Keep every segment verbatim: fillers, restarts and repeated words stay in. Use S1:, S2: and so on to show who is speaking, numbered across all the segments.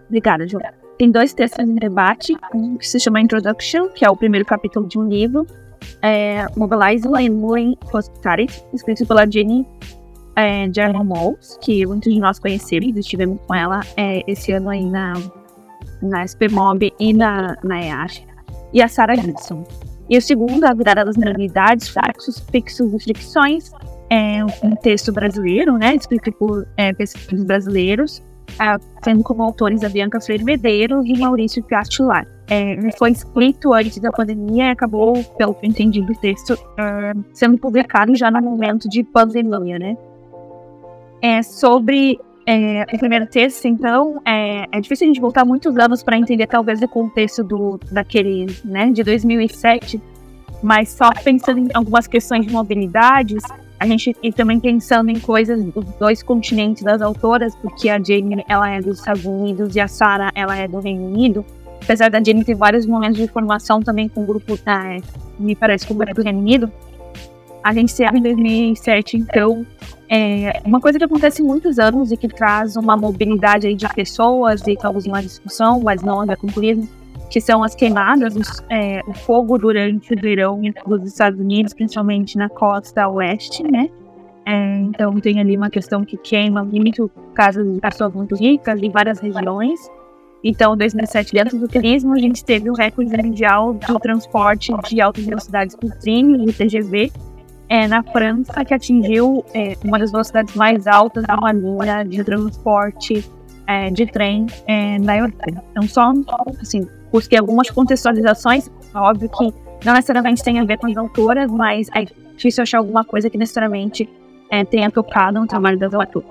S1: Obrigada, Ju. Tem dois textos em debate, um que se chama Introduction, que é o primeiro capítulo de um livro, é, Mobilizing and Moving Hospitality, escrito pela Jenny é, German-Mols, que muitos de nós conhecemos, estivemos com ela é, esse ano aí na, na S P Mob e na, na E A S H, e a Sarah Gibson. E o segundo, A Virada das Mobilidades, Fluxos, Fixos e Fricções, é um texto brasileiro, né, escrito por é, pesquisadores brasileiros, é, tendo como autores a Bianca Freire Medeiros e Maurício Piastilar. É, ele foi escrito antes da pandemia e acabou, pelo que eu entendi do texto, é, sendo publicado já no momento de pandemia, né. É, sobre é, o primeiro texto, então, é, é difícil a gente voltar muitos anos para entender talvez o contexto do, daquele, né, de dois mil e sete, mas só pensando em algumas questões de mobilidades, a gente e também pensando em coisas dos dois continentes das autoras, porque a Jenny, ela é dos Estados Unidos e a Sarah, ela é do Reino Unido. Apesar da Jenny ter vários momentos de formação também com o grupo, é, me parece, com o grupo do Reino Unido, a gente se abre em dois mil e sete, então, é uma coisa que acontece em muitos anos e que traz uma mobilidade aí de pessoas e causa uma discussão, mas não é concluída, que são as queimadas, os, é, o fogo durante o verão dos Estados Unidos, principalmente na costa oeste, né? É, então tem ali uma questão que queima muito casas de pessoas muito ricas em várias regiões. Então, em dois mil e sete, dentro do turismo, a gente teve o recorde mundial do transporte de altas velocidades por trem, o T G V, é, na França, que atingiu é, uma das velocidades mais altas da uma linha de transporte é, de trem é, na Europa. Então, só assim, busquei algumas contextualizações, óbvio que não necessariamente tem a ver com as autoras, mas é difícil achar alguma coisa que necessariamente é, tenha tocado no trabalho das autoras.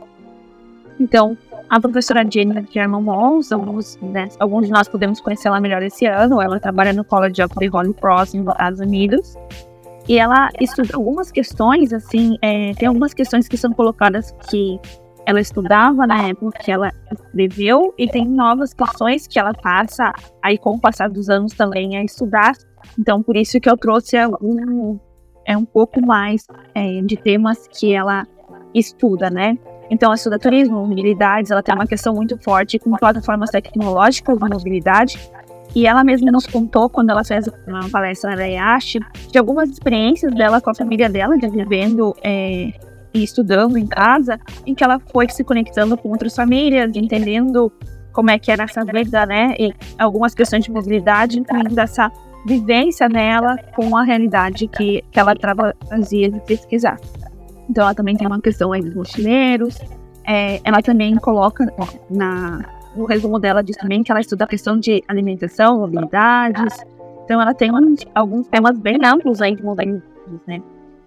S1: Então, a professora Jenny German-Mols, alguns, né, alguns de nós podemos conhecê-la melhor esse ano, ela trabalha no College of the Holy Cross nos Estados Unidos, e ela estuda algumas questões, assim, é, tem algumas questões que são colocadas que ela estudava na época que ela escreveu, e tem novas questões que ela passa, aí com o passar dos anos também, a estudar. Então, por isso que eu trouxe um, é, um pouco mais é, de temas que ela estuda, né? Então, ela estuda turismo, mobilidades, ela tem uma questão muito forte com plataformas tecnológicas de mobilidade, e ela mesma nos contou, quando ela fez uma palestra na E A S H, de algumas experiências dela com a família dela, de vivendo é, e estudando em casa, em que ela foi se conectando com outras famílias, entendendo como é que era essa vida, né, e algumas questões de mobilidade, incluindo essa vivência nela com a realidade que, que ela trazia de pesquisar. Então, ela também tem uma questão aí dos mochileiros, é, ela também coloca na... O resumo dela diz também que ela estuda a questão de alimentação, mobilidades. Então, ela tem um, alguns temas bem amplos aí de mobilidades, né?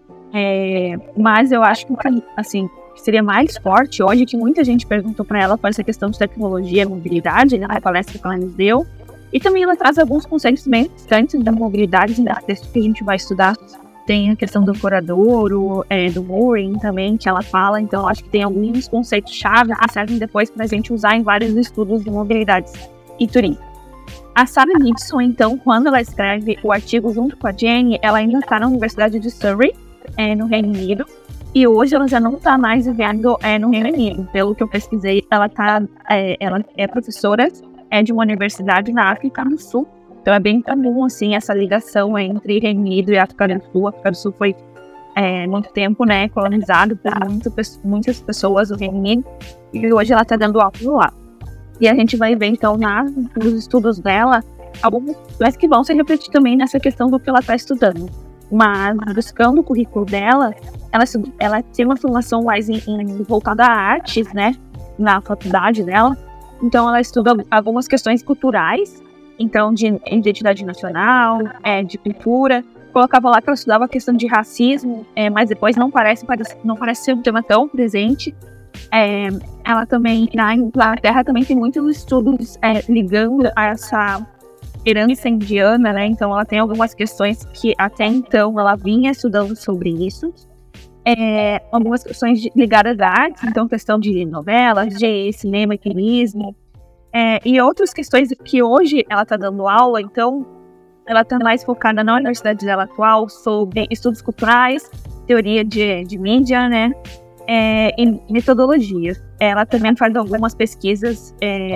S1: É, mas eu acho que, assim, seria mais forte hoje, que muita gente perguntou para ela qual é essa questão de tecnologia e mobilidade, né? A palestra que ela nos deu. E também ela traz alguns conceitos bem distantes da mobilidade, né? Texto que a gente vai estudar. Tem a questão do coradouro, é, do mooring também, que ela fala. Então, acho que tem alguns conceitos-chave que servem depois para a gente usar em vários estudos de mobilidades e turismo. A Sarah Gibson, então, quando ela escreve o artigo junto com a Jenny, ela ainda está na Universidade de Surrey, é, no Reino Unido. E hoje ela já não está mais vivendo é, no Reino Unido. Pelo que eu pesquisei, ela, tá, é, ela é professora é, de uma universidade na África do Sul. Então é bem comum, assim, essa ligação entre Reino Unido e África do Sul. A África do Sul foi é, muito tempo, né, colonizado por muito, muitas pessoas do Reino Unido, e hoje ela está dando aula lá. E a gente vai ver, então, nas, nos estudos dela, algumas coisas que vão se refletir também nessa questão do que ela está estudando. Mas, buscando o currículo dela, ela, ela tem uma formação mais em, em, voltada a artes, né, na faculdade dela. Então, ela estuda algumas questões culturais, então, de identidade nacional, é, de cultura. Colocava lá que ela estudava a questão de racismo, é, mas depois não parece, não parece ser um tema tão presente. É, ela também, na Inglaterra, também tem muitos estudos é, ligando a essa herança indiana, né? Então, ela tem algumas questões que até então ela vinha estudando sobre isso. É, algumas questões de, ligadas à arte, então questão de novelas, de cinema e turismo. É, e outras questões que hoje ela está dando aula, então ela está mais focada na universidade dela atual sobre estudos culturais, teoria de, de mídia, né, é, e metodologias. Ela também faz algumas pesquisas é,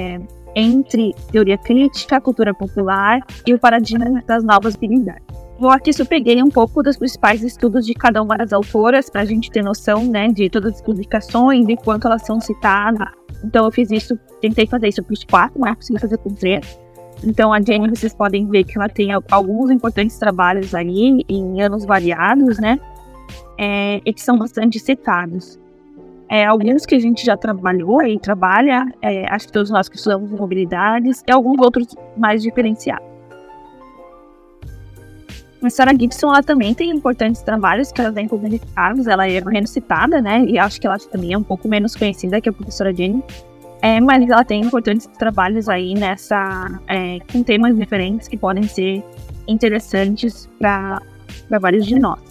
S1: entre teoria crítica, cultura popular e o paradigma das novas habilidades. Eu aqui só peguei um pouco dos principais estudos de cada uma das autoras para a gente ter noção, né, de todas as publicações, de quanto elas são citadas. Então eu fiz isso, tentei fazer isso para os quatro, não é possível fazer com três. Então a Jenny, vocês podem ver que ela tem alguns importantes trabalhos ali, em anos variados, né, é, e que são bastante citados. É, alguns que a gente já trabalhou e trabalha, é, acho que todos nós que estudamos mobilidades, e alguns outros mais diferenciados. A Sarah Gibson, ela também tem importantes trabalhos que ela vem publicados, ela é menos citada, né, e acho que ela também é um pouco menos conhecida que a professora Jenny, é, mas ela tem importantes trabalhos aí nessa, é, com temas diferentes que podem ser interessantes para vários de nós.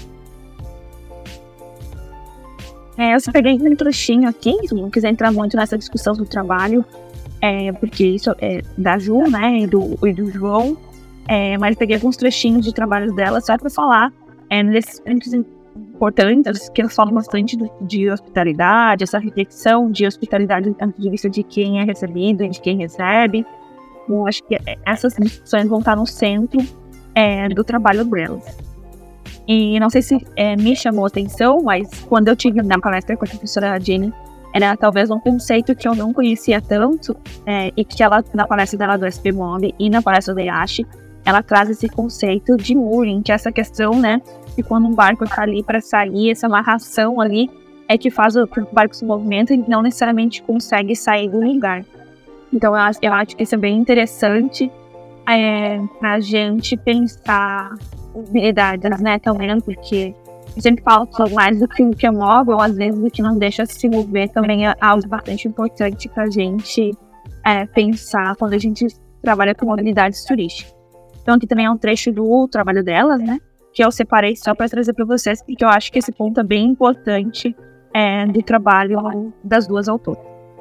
S1: É, eu só peguei um trechinho aqui, se não quiser entrar muito nessa discussão do trabalho, é, porque isso é da Ju, né, e do, e do João, é, mas peguei alguns trechinhos de trabalhos dela só para falar é, desses pontos importantes, que eles falam bastante do, de hospitalidade, essa reflexão de hospitalidade do ponto de vista de quem é recebido e de quem recebe. Eu acho que essas discussões vão estar no centro é, do trabalho delas. E não sei se é, me chamou a atenção, mas quando eu tive na palestra com a professora Jenny, era talvez um conceito que eu não conhecia tanto, é, e que ela, na palestra dela do S P Mob e na palestra da Yashi, ela traz esse conceito de mooring, que é essa questão, né, de quando um barco está ali para sair, essa amarração ali é que faz o, o barco se movimentar e não necessariamente consegue sair do lugar. Então eu acho, eu acho que isso é bem interessante é, para a gente pensar habilidades, né, também, porque eu sempre falo que mais do que o que é móvel, às vezes o que não deixa se mover também é algo bastante importante para a gente é, pensar quando a gente trabalha com mobilidades turísticas. Então aqui também é um trecho do trabalho delas, né, que eu separei só para trazer para vocês, porque eu acho que esse ponto é bem importante é, do trabalho das duas autoras.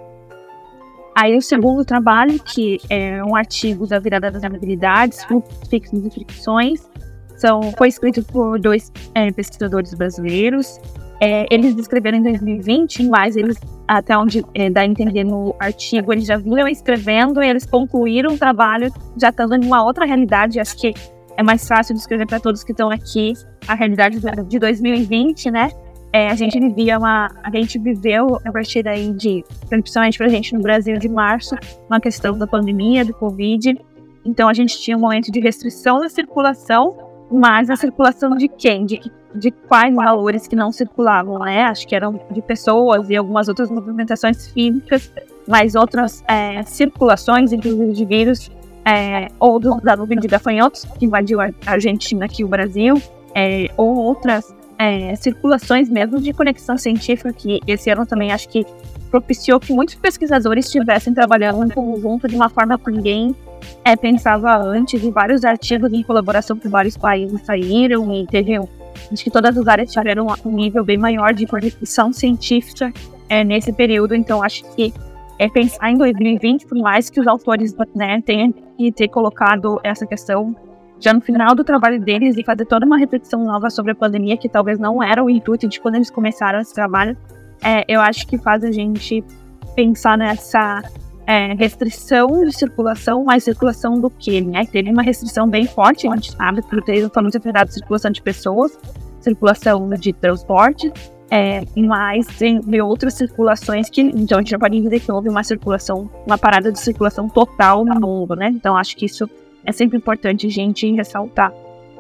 S1: Aí o segundo trabalho, que é um artigo da virada das habilidades, fluxos fixos e fricções, São, foi escrito por dois é, pesquisadores brasileiros. É, eles escreveram em dois mil e vinte, mas eles, até onde é, dá a entender no artigo, eles já vinham escrevendo e eles concluíram o trabalho já estando em uma outra realidade. Acho que é mais fácil de escrever para todos que estão aqui a realidade de dois mil e vinte, né? É, a gente vivia uma, a gente viveu a partir daí de, principalmente para a gente no Brasil, de março, uma questão da pandemia, do Covid. Então a gente tinha um momento de restrição da circulação, mas a circulação de quem? De, de quais valores que não circulavam, né? Acho que eram de pessoas e algumas outras movimentações físicas, mas outras é, circulações, inclusive de vírus, é, ou do, da nuvem de gafanhotos, que invadiu a Argentina aqui o Brasil, é, ou outras é, circulações mesmo de conexão científica, que esse ano também acho que propiciou que muitos pesquisadores estivessem trabalhando em conjunto de uma forma que ninguém É, pensava antes, e vários artigos em colaboração com vários países saíram e teve, acho que todas as áreas tiveram um nível bem maior de conexão científica é, nesse período. Então acho que é pensar em dois mil e vinte, por mais que os autores, né, tenham que ter colocado essa questão já no final do trabalho deles e fazer toda uma reflexão nova sobre a pandemia, que talvez não era o intuito de quando eles começaram esse trabalho, é, eu acho que faz a gente pensar nessa É, restrição de circulação, mas circulação do quê, né? Teve uma restrição bem forte, a gente sabe, por ter falamos de circulação de pessoas, circulação de transporte, é, mas tem outras circulações que, então a gente já pode dizer que houve uma circulação, uma parada de circulação total no mundo, né? Então acho que isso é sempre importante a gente ressaltar.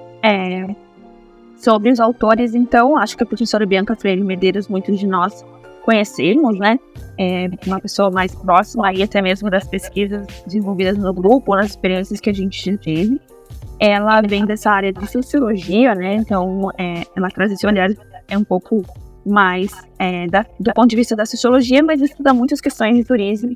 S1: É, sobre os autores, então, acho que a professora Bianca Freire Medeiros, muitos de nós conhecemos, né? É uma pessoa mais próxima aí até mesmo das pesquisas desenvolvidas no grupo, nas experiências que a gente teve. Ela vem dessa área de sociologia, né? Então, é, ela traz esse olhar é um pouco mais é, da, do ponto de vista da sociologia, mas estuda muitas questões de turismo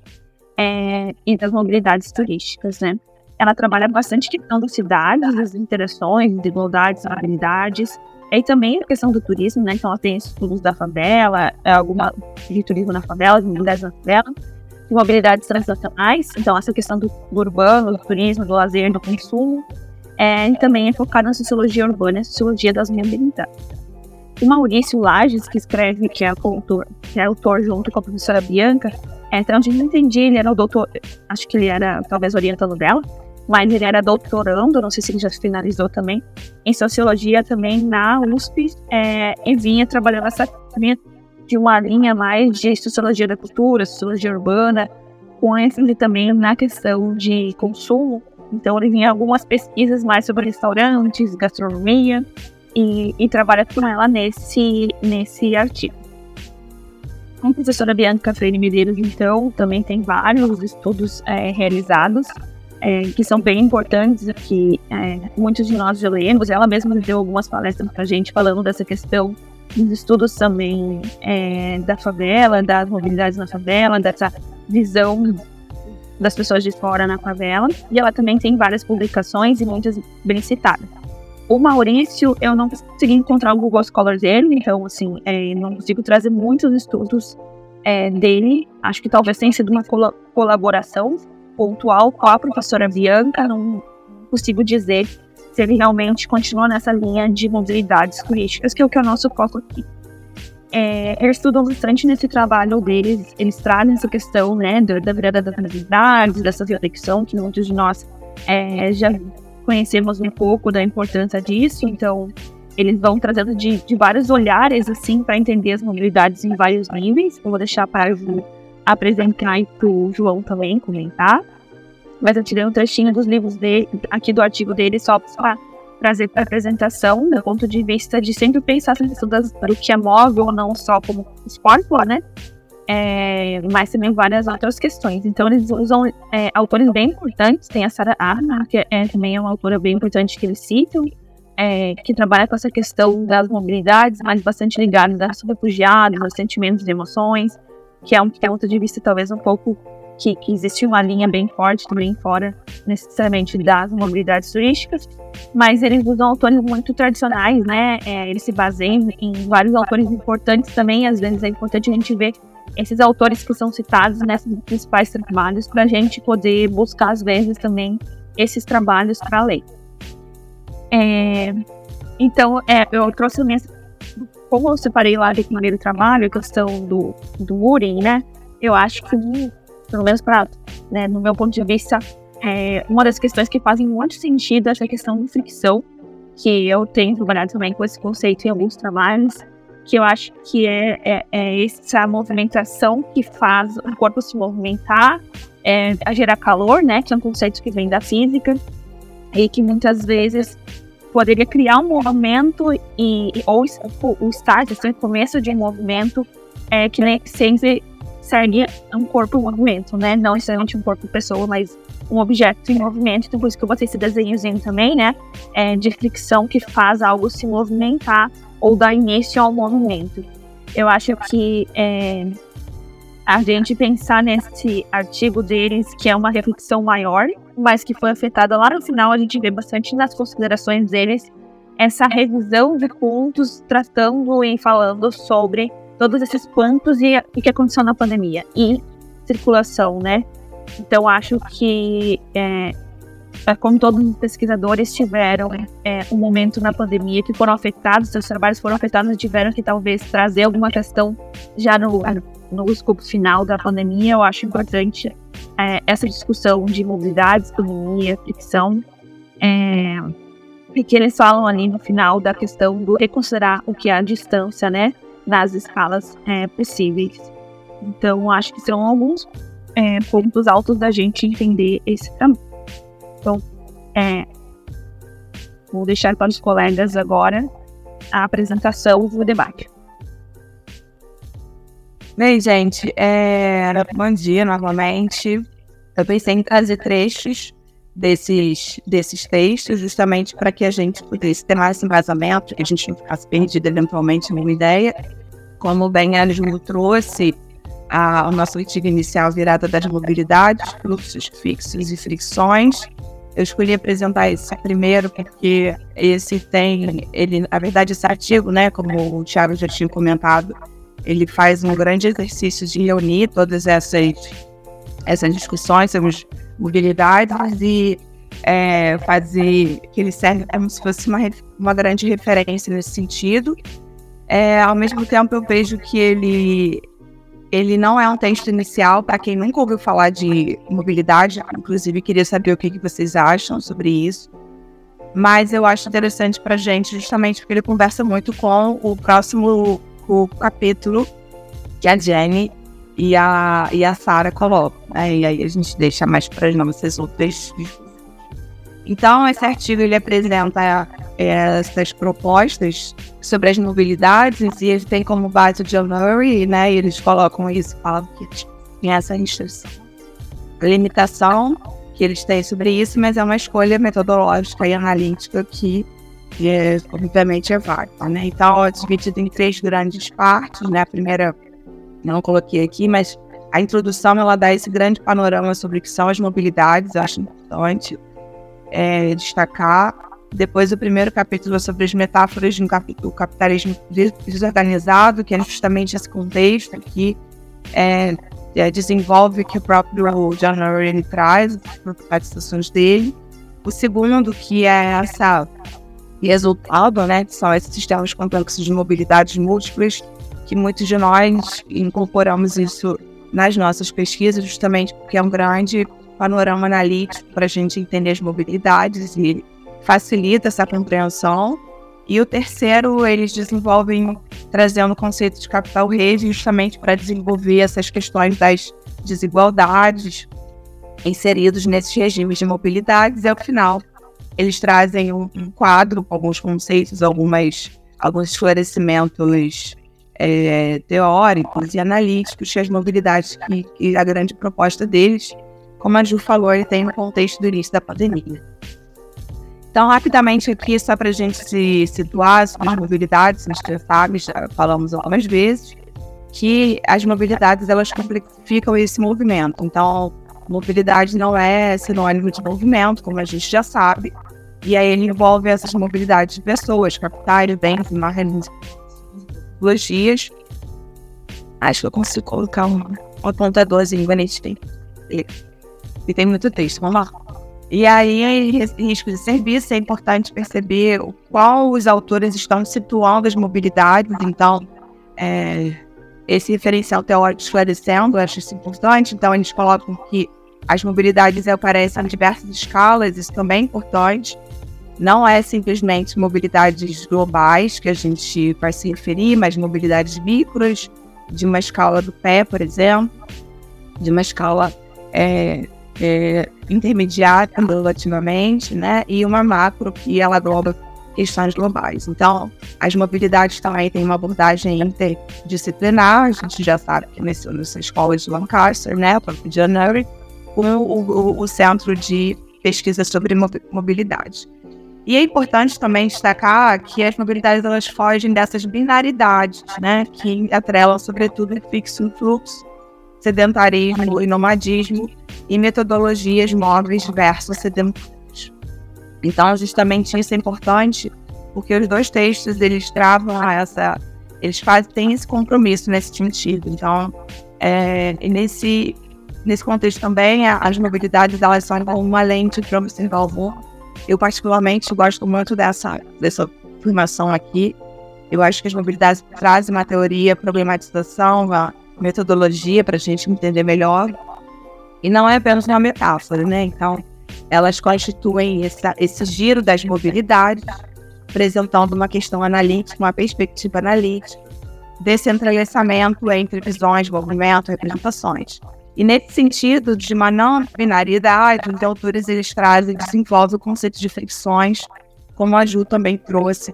S1: é, e das mobilidades turísticas, né? Ela trabalha bastante questão das cidades, das interações, desigualdades, habilidades. E também a questão do turismo, né? Então ela tem estudos da favela, alguma de turismo na favela, de mobilidades na favela, de mobilidades transnacionais. Então essa questão do, do urbano, do turismo, do lazer, do consumo. É, e também é focada na sociologia urbana e na sociologia das mobilidades. O Maurício Lages, que escreve, que é, autor, que é autor junto com a professora Bianca, É, até onde eu entendi, ele era o doutor, acho que ele era talvez orientando dela, mas ele era doutorando, não sei se ele já finalizou também, em Sociologia também na U S P, é, e vinha trabalhando essa linha de uma linha mais de Sociologia da Cultura, Sociologia Urbana, com ênfase também na questão de consumo. Então ele vinha algumas pesquisas mais sobre restaurantes, gastronomia, e, e trabalha com ela nesse, nesse artigo. A professora Bianca Freire Medeiros, então, também tem vários estudos é, realizados, É, que são bem importantes, que é, muitos de nós já lemos. Ela mesma deu algumas palestras para a gente falando dessa questão dos estudos também é, da favela, das mobilidades na favela, dessa visão das pessoas de fora na favela. E ela também tem várias publicações e muitas bem citadas. O Maurício, eu não consegui encontrar o Google Scholar dele, então, assim, é, não consigo trazer muitos estudos é, dele. Acho que talvez tenha sido uma col- colaboração pontual com a professora Bianca, não consigo dizer se ele realmente continua nessa linha de mobilidades turísticas, que é o que é o nosso foco aqui. É, eles estudam bastante nesse trabalho deles, eles trazem essa questão, né, da virada das mobilidades, dessa reflexão, que muitos de nós é, já conhecemos um pouco da importância disso, então eles vão trazendo de, de vários olhares, assim, para entender as mobilidades em vários níveis. Eu vou deixar para apresentar e para o João também comentar, mas eu tirei um trechinho dos livros dele, aqui do artigo dele, só para trazer para a apresentação, do ponto de vista de sempre pensar essa questão das, do que é móvel, não só como esporte, né, é, mas também várias outras questões. Então eles usam é, autores bem importantes, tem a Sarah Arna, que é, também é uma autora bem importante que eles citam, é, que trabalha com essa questão das mobilidades, mas bastante ligada aos refugiados, aos sentimentos e emoções, que é um ponto de vista talvez um pouco que, que existe uma linha bem forte também fora necessariamente das mobilidades turísticas, mas eles usam autores muito tradicionais, né, é, eles se baseiam em vários autores importantes também. Às vezes é importante a gente ver esses autores que são citados nesses principais trabalhos para a gente poder buscar às vezes também esses trabalhos para ler. É, então, é, eu trouxe também, como eu separei lá do primeiro trabalho, a questão do, do Urim, né, eu acho que, pelo menos pra, né, no meu ponto de vista, é uma das questões que fazem muito sentido essa questão de fricção, que eu tenho trabalhado também com esse conceito em alguns trabalhos, que eu acho que é, é, é essa movimentação que faz o corpo se movimentar, é, a gerar calor, né, que é um conceito que vem da física, e que muitas vezes poderia criar um movimento e, ou o start, assim, o começo de um movimento é, que nem sempre seria um corpo em movimento, né? Não necessariamente um corpo pessoa, mas um objeto em movimento. Então por isso que eu botei esse desenhozinho também, né? É, de fricção que faz algo se movimentar ou dar início ao movimento. Eu acho que é, a gente pensar nesse artigo deles, que é uma reflexão maior, mas que foi afetada lá no final, a gente vê bastante nas considerações deles essa revisão de pontos, tratando e falando sobre todos esses pontos e o que aconteceu na pandemia e circulação, né? Então acho que é, como todos os pesquisadores tiveram é, um momento na pandemia que foram afetados, seus trabalhos foram afetados, tiveram que talvez trazer alguma questão já no, no escopo final da pandemia. Eu acho importante é, essa discussão de mobilidade, pandemia, fricção, é, e que eles falam ali no final da questão do reconsiderar o que é a distância, né, nas escalas é, possíveis. Então acho que são alguns é, pontos altos da gente entender esse trabalho. Então, é, vou deixar para os colegas agora a apresentação do debate.
S2: Bem, gente, é, bom dia novamente. Eu pensei em trazer trechos desses, desses textos, justamente para que a gente pudesse ter mais embasamento, que a gente não ficasse perdido eventualmente numa ideia. Como bem a Ju trouxe, a, o nosso artigo inicial virada das mobilidades, fluxos fixos e fricções. Eu escolhi apresentar esse primeiro porque esse tem, ele, na verdade, esse artigo, né, como o Thiago já tinha comentado, ele faz um grande exercício de reunir todas essas, essas discussões sobre mobilidades e é, fazer que ele serve como se fosse uma, uma grande referência nesse sentido. É, ao mesmo tempo, eu vejo que ele ele não é um texto inicial para quem nunca ouviu falar de mobilidade, inclusive queria saber o que, que vocês acham sobre isso. Mas eu acho interessante para a gente justamente porque ele conversa muito com o próximo o capítulo que a Jenny e a, e a Sarah colocam, né? E aí a gente deixa mais para as nossas outras. Então, esse artigo ele apresenta é, essas propostas sobre as mobilidades e ele tem como base o John Murray, né? E eles colocam isso, falam que tem essa restrição, limitação que eles têm sobre isso, mas é uma escolha metodológica e analítica que, que é, obviamente, é válida, né? Então, é dividido em três grandes partes, né? A primeira, não coloquei aqui, mas a introdução, ela dá esse grande panorama sobre o que são as mobilidades, eu acho importante é, destacar. Depois, o primeiro capítulo é sobre as metáforas do capitalismo desorganizado, que é justamente esse contexto que é, é, desenvolve, que o próprio John Murray traz, as problematizações dele. O segundo, que é essa resultado, né, que são esses sistemas complexos de mobilidades múltiplas, que muitos de nós incorporamos isso nas nossas pesquisas, justamente porque é um grande panorama analítico para a gente entender as mobilidades e facilita essa compreensão. E o terceiro, eles desenvolvem trazendo o conceito de capital rede justamente para desenvolver essas questões das desigualdades inseridos nesses regimes de mobilidades. E ao final, eles trazem um, um quadro com alguns conceitos, algumas, alguns esclarecimentos é, teóricos e analíticos que as mobilidades, que, que a grande proposta deles, como a Ju falou, ele tem no contexto do início da pandemia. Então, rapidamente aqui, só para a gente se situar sobre as mobilidades, a gente já sabe, já falamos algumas vezes, que as mobilidades, elas complexificam esse movimento. Então, mobilidade não é sinônimo de movimento, como a gente já sabe, e aí ele envolve essas mobilidades de pessoas, capitais, bens, imagens, tecnologias. Acho que eu consigo colocar um, um apontadorzinho bonitinho. E tem muito texto, vamos lá. E aí, risco de serviço, é importante perceber qual os autores estão situando as mobilidades. Então, é, esse referencial teórico esclarecendo, eu acho isso importante. Então, eles colocam que as mobilidades aparecem em diversas escalas, isso também é importante. Não é simplesmente mobilidades globais que a gente vai se referir, mas mobilidades micros, de uma escala do pé, por exemplo, de uma escala é, é, intermediária, relativamente, né? E uma macro que ela engloba questões globais. Então, as mobilidades também têm uma abordagem interdisciplinar, a gente já sabe que nessa escola de Lancaster, né, o próprio John Murray, com o, o, o Centro de Pesquisa sobre Mobilidade. E é importante também destacar que as mobilidades, elas fogem dessas binaridades, né, que atrelam sobretudo o fixo e fluxo, sedentarismo e nomadismo e metodologias móveis versus sedentárias. Então, justamente isso é importante, porque os dois textos, eles travam essa, eles fazem, têm esse compromisso nesse sentido. Então, é, nesse, nesse contexto também, as mobilidades, elas são uma lente para observar o mundo. Eu, particularmente, gosto muito dessa, dessa afirmação aqui. Eu acho que as mobilidades trazem uma teoria, problematização, uma metodologia para a gente entender melhor. E não é apenas uma metáfora, né? Então, elas constituem essa, esse giro das mobilidades, apresentando uma questão analítica, uma perspectiva analítica, descentralizamento entre visões, movimento, representações. E nesse sentido, de uma não binariedade, os autores eles trazem, desenvolvem o conceito de fricções, como a Ju também trouxe,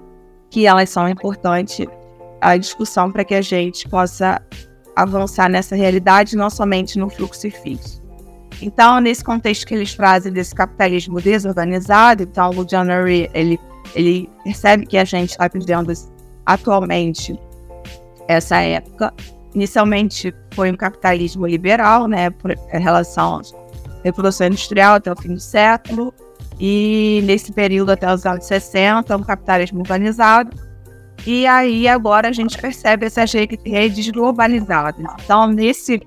S2: que elas são importantes à discussão para que a gente possa avançar nessa realidade, não somente no fluxo fixo. Então, nesse contexto que eles trazem desse capitalismo desorganizado, então o John Murray, ele, ele percebe que a gente está vivendo atualmente essa época. Inicialmente foi um capitalismo liberal, né, por, em relação à Revolução Industrial até o fim do século, e nesse período até os anos sessenta, um capitalismo organizado, e aí agora a gente percebe essas redes globalizadas. Então, nesse,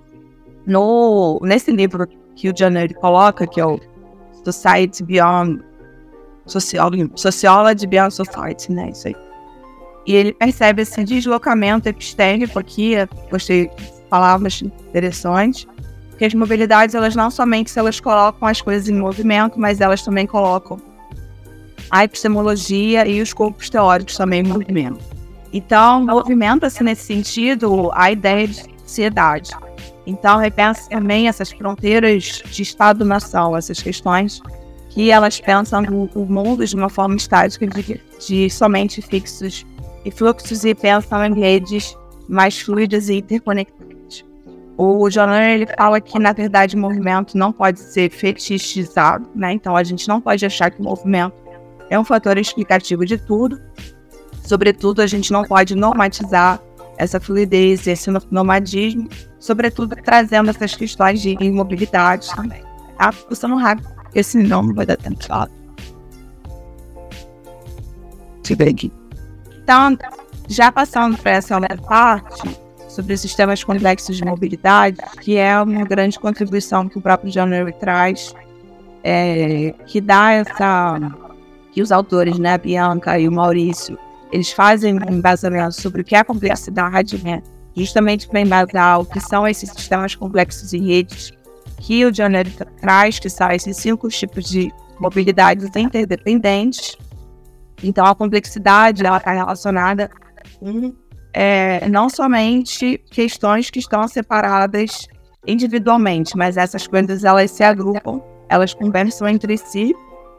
S2: no, nesse livro que o John Murray coloca, que é o Society Beyond Sociology, Sociology Beyond Society, né, isso aí. E ele percebe esse deslocamento epistêmico aqui, gostei palavras interessantes, porque as mobilidades, elas não somente se elas colocam as coisas em movimento, mas elas também colocam a epistemologia e os corpos teóricos também em movimento. Então, movimenta-se nesse sentido a ideia de sociedade. Então, repensa também essas fronteiras de Estado-nação, essas questões que elas pensam o mundo de uma forma estática, de, de somente fixos e fluxos, e pensam em redes mais fluidas e interconectadas. O John Lennon, ele fala que, na verdade, o movimento não pode ser fetichizado, né? Então, a gente não pode achar que o movimento é um fator explicativo de tudo. Sobretudo, a gente não pode normatizar essa fluidez, esse nomadismo, sobretudo trazendo essas questões de imobilidade também. Tá? Usando rápido, porque senão não vai dar tempo de falar. Então, já passando para essa outra parte, sobre os sistemas complexos de mobilidade, que é uma grande contribuição que o próprio John Lennon traz, é, que dá essa... que os autores, né, a Bianca e o Maurício, eles fazem um embasamento sobre o que é a complexidade, né, justamente para embasar o que são esses sistemas complexos e redes que o John Lennon traz, que são esses cinco tipos de mobilidades interdependentes. Então, a complexidade ela está relacionada com é, não somente questões que estão separadas individualmente, mas essas coisas elas se agrupam, elas conversam entre si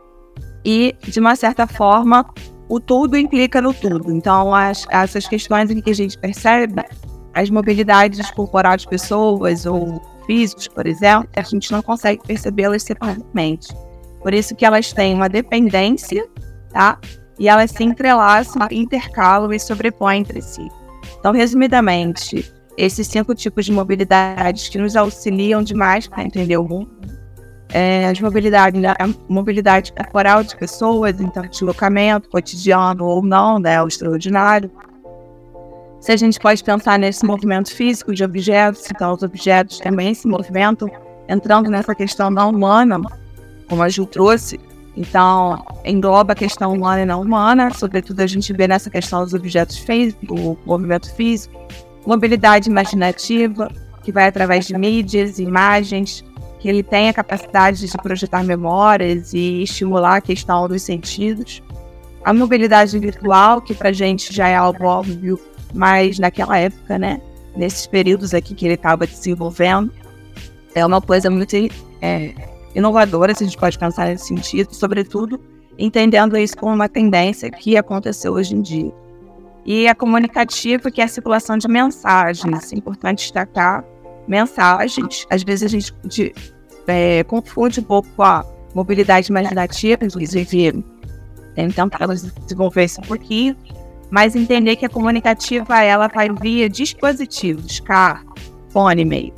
S2: e, de uma certa forma, o tudo implica no tudo. Então, as, essas questões em que a gente percebe, as mobilidades corporais de pessoas ou físicos, por exemplo, a gente não consegue percebê-las separadamente. Por isso que elas têm uma dependência, tá? E elas se entrelaçam, intercalam e sobrepõem entre si. Então, resumidamente, esses cinco tipos de mobilidades que nos auxiliam demais para entender o mundo, é, as mobilidades, a mobilidade corporal de pessoas, então deslocamento cotidiano ou não, né, o extraordinário. Se a gente pode pensar nesse movimento físico de objetos, então os objetos também se movimentam, entrando nessa questão não humana, como a Gil trouxe, então engloba a questão humana e não humana, sobretudo a gente vê nessa questão dos objetos físicos, o movimento físico, mobilidade imaginativa, que vai através de mídias, imagens, que ele tem a capacidade de projetar memórias e estimular a questão dos sentidos. A mobilidade virtual, que pra gente já é algo óbvio, mas naquela época, né, nesses períodos aqui que ele estava desenvolvendo, é uma coisa muito é, inovadora, se a gente pode pensar nesse sentido, sobretudo entendendo isso como uma tendência que aconteceu hoje em dia. E a comunicativa, que é a circulação de mensagens, é importante destacar, mensagens, às vezes a gente de, é, confunde um pouco com a mobilidade imaginativa, inclusive tentando desenvolver isso um pouquinho, mas entender que a comunicativa ela vai via dispositivos, carro, fone, e-mail.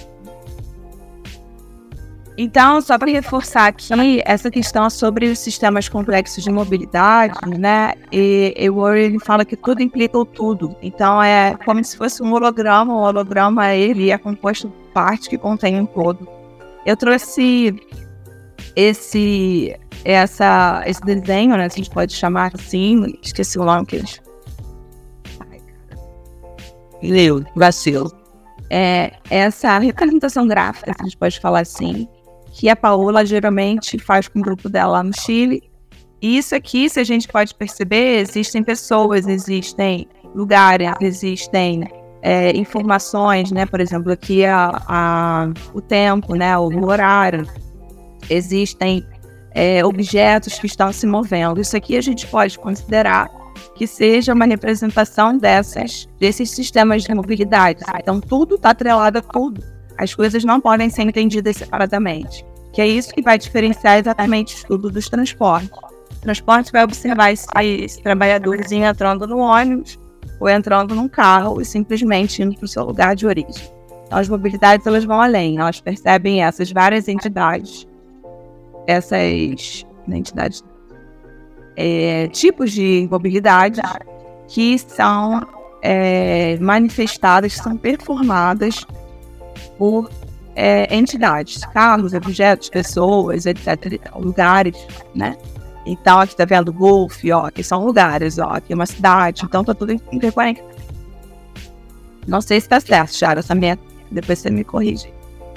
S2: Então, só para reforçar aqui essa questão sobre os sistemas complexos de mobilidade, né, e, e o Warren fala que tudo implica o tudo. Então, é como se fosse um holograma, o holograma ele é composto de partes que contém um todo. Eu trouxe esse, essa, esse desenho, né, se a gente pode chamar assim, esqueci o nome que eles... Ai, cara. Leu, vacilo. É, essa representação gráfica, se a gente pode falar assim, que a Paola geralmente faz com o grupo dela lá no Chile. E isso aqui, se a gente pode perceber, existem pessoas, existem lugares, existem é, informações, né? Por exemplo, aqui a, a, o tempo, né? O horário. Existem é, objetos que estão se movendo. Isso aqui a gente pode considerar que seja uma representação dessas, desses sistemas de mobilidade. Então, tudo está atrelado a tudo. As coisas não podem ser entendidas separadamente. Que é isso que vai diferenciar exatamente o estudo dos transportes. O transporte vai observar esse, esse trabalhadorzinho entrando no ônibus ou entrando num carro e simplesmente indo para o seu lugar de origem. Então, as mobilidades elas vão além. Elas percebem essas várias entidades, essas entidades, é, tipos de mobilidade que são é, manifestadas, são performadas por é, entidades, carros, objetos, pessoas, etcétera, lugares, né? Então, aqui tá vendo Golf, ó, aqui são lugares, ó, aqui é uma cidade, então tá tudo interconectado. Não sei se está certo, Chara, essa minha... depois você me corrige.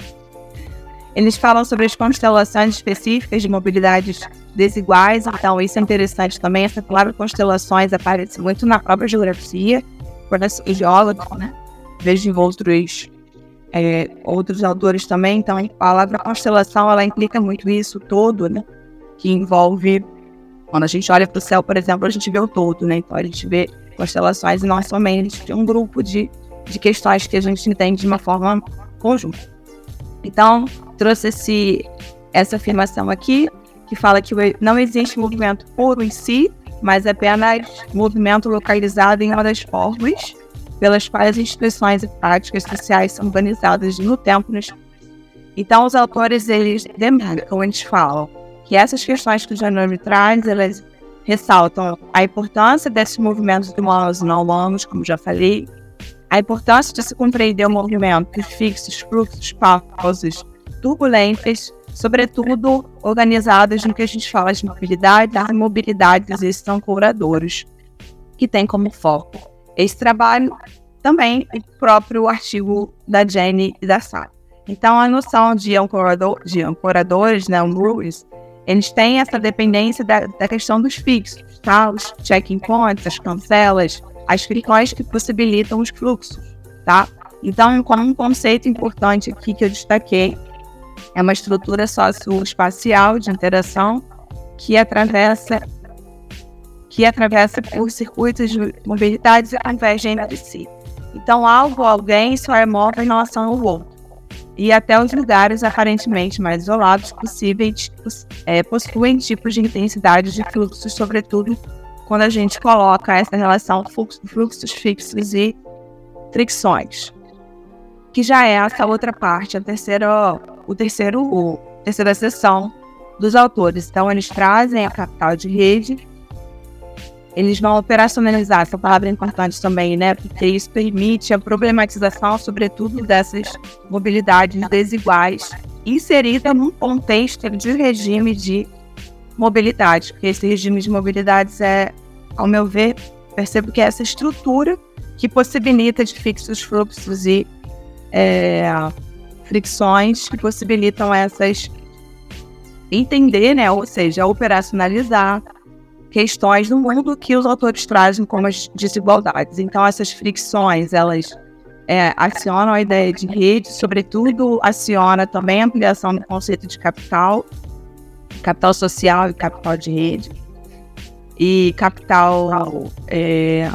S2: Eles falam sobre as constelações específicas de mobilidades desiguais, então isso é interessante também. Essa palavra constelações aparece muito na própria geografia, quando os geólogos, né? Vejo em outros, é, outros autores também. Então, a palavra constelação, ela implica muito isso todo, né? Que envolve, quando a gente olha para o céu, por exemplo, a gente vê o todo, né? Então, a gente vê constelações e não somente um grupo de, de questões que a gente entende de uma forma conjunta. Então, trouxe esse, essa afirmação aqui, que fala que não existe movimento puro em si, mas apenas movimento localizado em uma das formas pelas quais as instituições e práticas sociais são organizadas no tempo e no espaço. Então, os autores, eles demarcam, eles falam que essas questões que o Janone traz, elas ressaltam a importância desses movimentos humanos e não humanos, como já falei, a importância de se compreender o movimento fixos, fluxos, pausas, turbulentes, sobretudo organizadas no que a gente fala de mobilidade. As mobilidades, esses são curadores, que tem como foco esse trabalho, também o próprio artigo da Jenny e da Sara. Então, a noção de, ancorador, de ancoradores, né, Lewis, eles têm essa dependência da, da questão dos fixos, tá? Os checking points, as cancelas, as fricções que possibilitam os fluxos, tá? Então, como um conceito importante aqui que eu destaquei, é uma estrutura socioespacial de interação que atravessa, que atravessa por circuitos de mobilidade ao invés de entre si. Então, algo ou alguém só é móvel em relação ao outro. E até os lugares aparentemente mais isolados possíveis é, possuem tipos de intensidade de fluxos, sobretudo quando a gente coloca essa relação fluxo, fluxos fixos e fricções, que já é essa outra parte, a terceira, o terceiro, o terceira seção dos autores. Então, eles trazem a capital de rede, eles vão operacionalizar, essa palavra é importante também, né? Porque isso permite a problematização, sobretudo, dessas mobilidades desiguais, inserida num contexto de regime de mobilidade, porque esse regime de mobilidades é, ao meu ver, percebo que é essa estrutura que possibilita de fixos, fluxos e é, fricções que possibilitam essas entender, né? Ou seja, operacionalizar questões no mundo que os autores trazem como as desigualdades. Então, essas fricções, elas é, acionam a ideia de rede, sobretudo aciona também a ampliação do conceito de capital, capital social e capital de rede, e capital... É,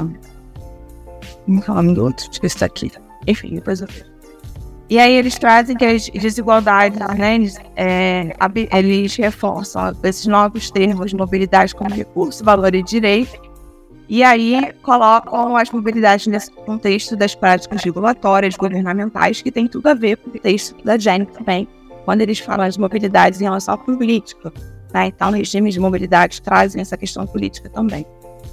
S2: como falar um outro? Esqueci isso aqui. Enfim, depois eu vejo. E aí eles trazem que as desigualdades, né, eles, é, eles reforçam esses novos termos de mobilidade como recurso, valor e direito, e aí colocam as mobilidades nesse contexto das práticas regulatórias, governamentais, que tem tudo a ver com o texto da Jenny também, quando eles falam de mobilidades em relação à política, né? Então, regimes de mobilidade trazem essa questão política também.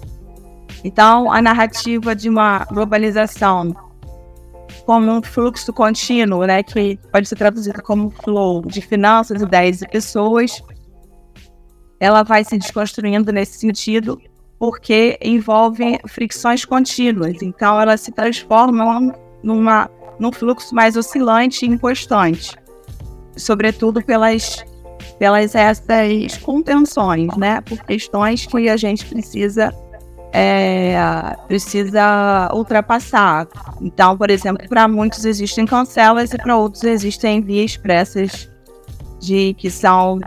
S2: Então, a narrativa de uma globalização como um fluxo contínuo, né, que pode ser traduzida como flow de finanças, ideias e pessoas, ela vai se desconstruindo nesse sentido, porque envolve fricções contínuas. Então, ela se transforma numa, num fluxo mais oscilante e inconstante, sobretudo pelas, pelas essas contenções, né, por questões que a gente precisa É, precisa ultrapassar. Então, por exemplo, para muitos existem cancelas e para outros existem vias expressas de, que são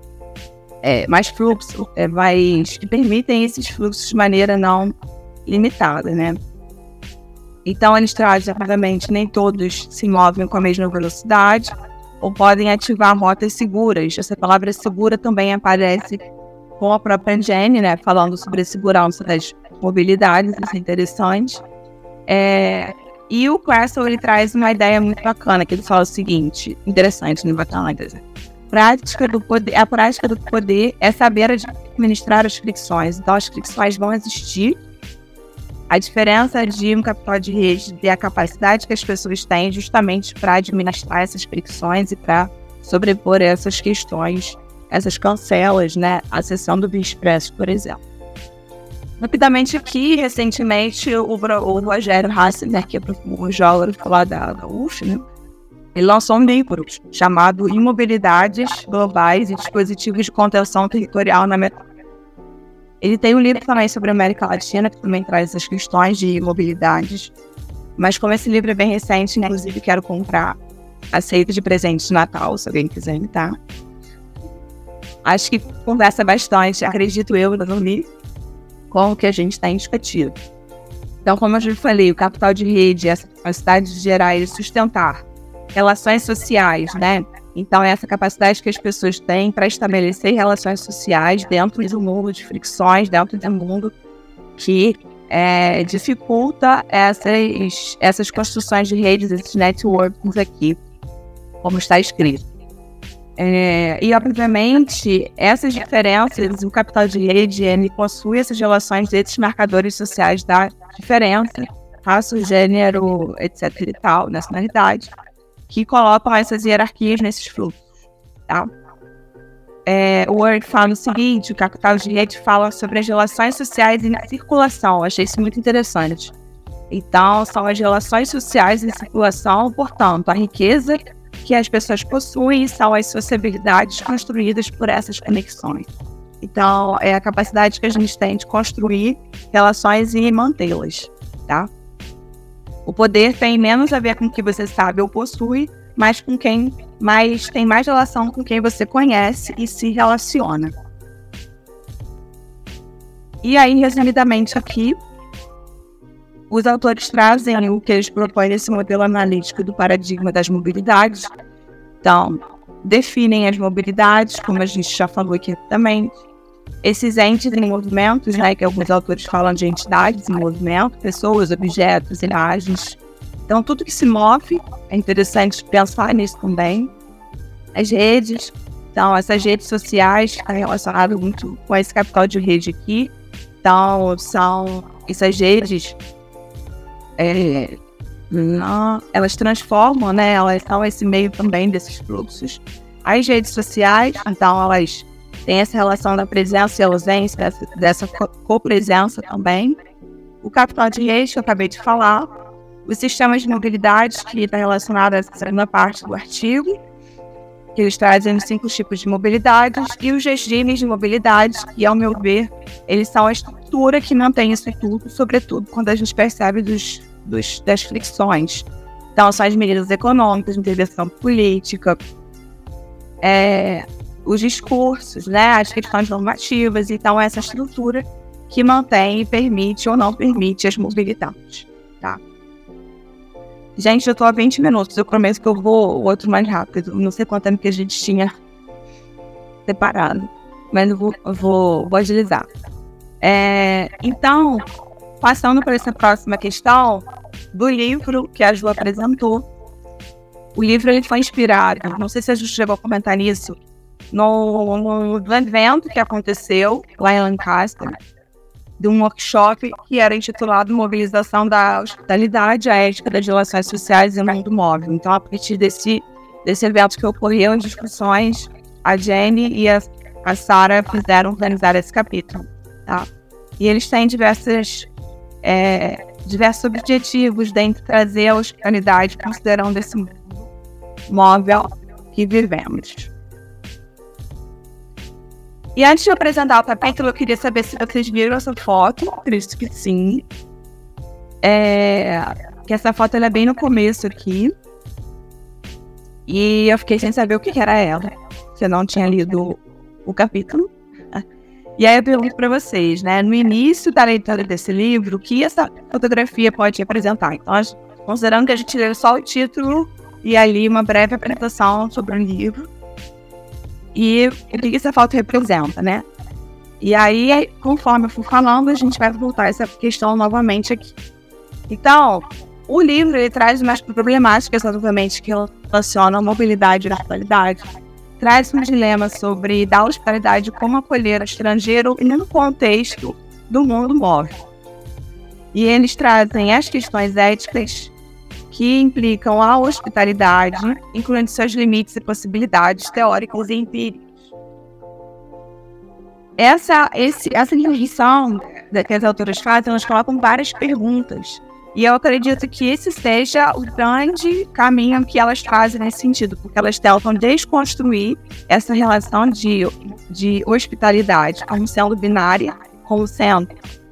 S2: é, mais fluxo, é, mais, que permitem esses fluxos de maneira não limitada, né? Então, eles trazem rapidamente, nem todos se movem com a mesma velocidade ou podem ativar rotas seguras. Essa palavra segura também aparece com a própria Jenny, né, falando sobre a segurança das mobilidades, isso é interessante. É, e o Cresswell, ele traz uma ideia muito bacana, que ele fala o seguinte, interessante, não vai estar lá, prática do poder, a prática do poder é saber administrar as fricções. Então, as fricções vão existir. A diferença de um capital de rede é a capacidade que as pessoas têm justamente para administrar essas fricções e para sobrepor essas questões, essas cancelas, né? A seção do Via Expresso, por exemplo. Rapidamente aqui, recentemente, o, o Rogério Hassner, que é um geógrafo lá da, da U F, né? Ele lançou um livro chamado Imobilidades Globais e Dispositivos de Contenção Territorial na América. Ele tem um livro também sobre a América Latina, que também traz essas questões de imobilidades. Mas como esse livro é bem recente, inclusive quero comprar, aceito de presente de Natal, se alguém quiser me dar. Acho que conversa bastante, acredito eu, no livro, com o que a gente tem discutido. Então, como eu já falei, o capital de rede, essa capacidade de gerar e sustentar relações sociais, né? Então, é essa capacidade que as pessoas têm para estabelecer relações sociais dentro de um mundo de fricções, dentro de um mundo que é, dificulta essas, essas construções de redes, esses networks aqui, como está escrito. É, e, obviamente, essas diferenças, o capital de rede, ele possui essas relações desses marcadores sociais da diferença, raça, gênero, etc e tal, nacionalidade, que colocam essas hierarquias nesses fluxos, tá? É, o Word fala o seguinte, o capital de rede fala sobre as relações sociais em circulação, achei isso muito interessante. Então, são as relações sociais em circulação, portanto, a riqueza que as pessoas possuem são as sociabilidades construídas por essas conexões. Então, é a capacidade que a gente tem de construir relações e mantê-las, tá? O poder tem menos a ver com o que você sabe ou possui, mas com quem mais tem mais relação com quem você conhece e se relaciona. E aí, resumidamente aqui, os autores trazem o que eles propõem nesse modelo analítico do paradigma das mobilidades. Então, definem as mobilidades, como a gente já falou aqui também, esses entes em movimentos, né, que alguns autores falam de entidades em movimento, pessoas, objetos, imagens. Então, tudo que se move, é interessante pensar nisso também. As redes, então, essas redes sociais, está relacionado muito com esse capital de rede aqui. Então, são essas redes, é, não, elas transformam, né, elas são esse meio também desses fluxos. As redes sociais, então, elas tem essa relação da presença e ausência, dessa, dessa copresença também. O capital de rede, que eu acabei de falar. Os sistemas de mobilidade, que está relacionado a essa segunda parte do artigo, que eles trazem os cinco tipos de mobilidades. E os regimes de mobilidade, que, ao meu ver, eles são a estrutura que mantém isso tudo, sobretudo quando a gente percebe dos, dos, das fricções. Então, são as medidas econômicas, intervenção política, é... os discursos, né, as questões normativas, então essa estrutura que mantém e permite ou não permite as mobilidades, tá? Gente, eu estou há vinte minutos, eu prometo que eu vou o outro mais rápido, não sei quanto tempo que a gente tinha separado, mas eu vou, eu vou, vou agilizar. É, então, passando para essa próxima questão do livro que a Ju apresentou, o livro ele foi inspirado, não sei se a Ju chegou a comentar nisso, No, no, no evento que aconteceu lá em Lancaster, de um workshop que era intitulado Mobilização da Hospitalidade, a Ética das Relações Sociais e o Mundo Móvel. Então, a partir desse, desse evento que ocorreu, as discussões, a Jenny e a, a Sarah fizeram organizar esse capítulo, tá? E eles têm diversas, é, diversos objetivos, dentre trazer a hospitalidade, considerando esse mundo móvel que vivemos. E antes de eu apresentar o capítulo, eu queria saber se vocês viram essa foto. Acredito que sim. É, que essa foto ela é bem no começo aqui. E eu fiquei sem saber o que era ela. Se eu não tinha lido o capítulo. E aí eu pergunto para vocês, né? No início da leitura desse livro, o que essa fotografia pode representar? Então, considerando que a gente leu só o título e ali uma breve apresentação sobre o livro. E o que essa foto representa, né? E aí, conforme eu for falando, a gente vai voltar a essa questão novamente aqui. Então, o livro ele traz umas problemáticas, obviamente, que relacionam a mobilidade e a hospitalidade. Traz um dilema sobre dar hospitalidade como acolher estrangeiro e no contexto do mundo móvel. E eles trazem as questões éticas que implicam a hospitalidade, incluindo seus limites e possibilidades teóricas e empíricas. Essa, esse, essa distinção que as autoras fazem, elas colocam várias perguntas. E eu acredito que esse seja o grande caminho que elas fazem nesse sentido, porque elas tentam desconstruir essa relação de, de hospitalidade como sendo binária, como sendo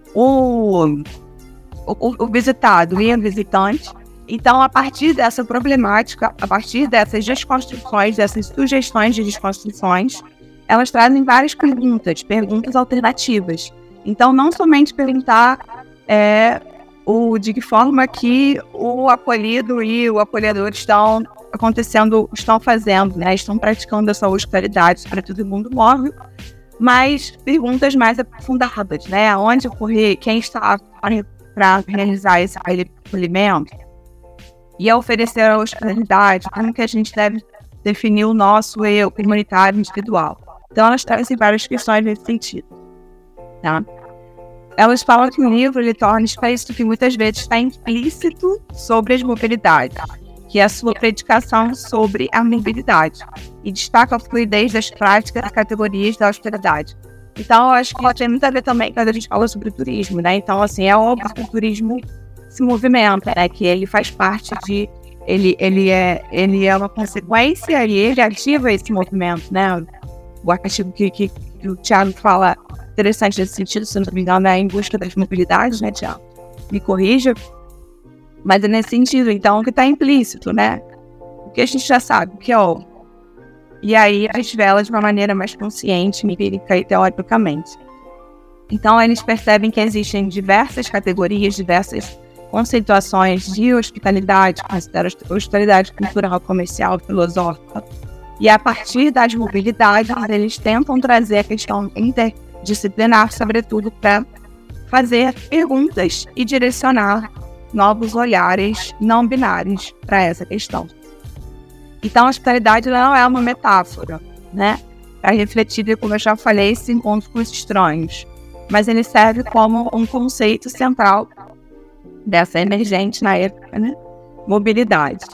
S2: o, o, o visitado e o visitante. Então, a partir dessa problemática, a partir dessas desconstruções, dessas sugestões de desconstruções, elas trazem várias perguntas, perguntas alternativas. Então, não somente perguntar é, o, de que forma que o acolhido e o acolhedor estão acontecendo, estão fazendo, né, estão praticando a sua hospitalidade para todo mundo móvel, mas perguntas mais aprofundadas, né, onde ocorrer, quem está para realizar esse acolhimento e oferecer a hospitalidade, como que a gente deve definir o nosso eu comunitário individual. Então, elas trazem várias questões nesse sentido. Tá? Elas falam que o livro ele torna explícito que muitas vezes está implícito sobre as mobilidades, que é a sua predicação sobre a mobilidade, e destaca a fluidez das práticas e categorias da hospitalidade. Então, eu acho que tem muito a ver também quando a gente fala sobre turismo, né? Então, assim, é óbvio que o turismo se movimenta, né? Que ele faz parte de... Ele, ele, é, ele é uma consequência e ele ativa esse movimento, né? O artigo que, que, que o Thiago fala interessante nesse sentido, se não me engano, é em busca das mobilidades, né, Thiago? Me corrija. Mas é nesse sentido, então, o que está implícito, né? O que a gente já sabe, que é o... E aí, a gente vê ela de uma maneira mais consciente, empírica e teoricamente. Então, eles percebem que existem diversas categorias, diversas conceituações de hospitalidade, considera hospitalidade cultural, comercial, filosófica. E a partir das mobilidades, eles tentam trazer a questão interdisciplinar, sobretudo para fazer perguntas e direcionar novos olhares não binários para essa questão. Então, a hospitalidade não é uma metáfora, né? Para refletir, como eu já falei, esse encontro com os estranhos. Mas ele serve como um conceito central dessa emergente na época, né? Mobilidade.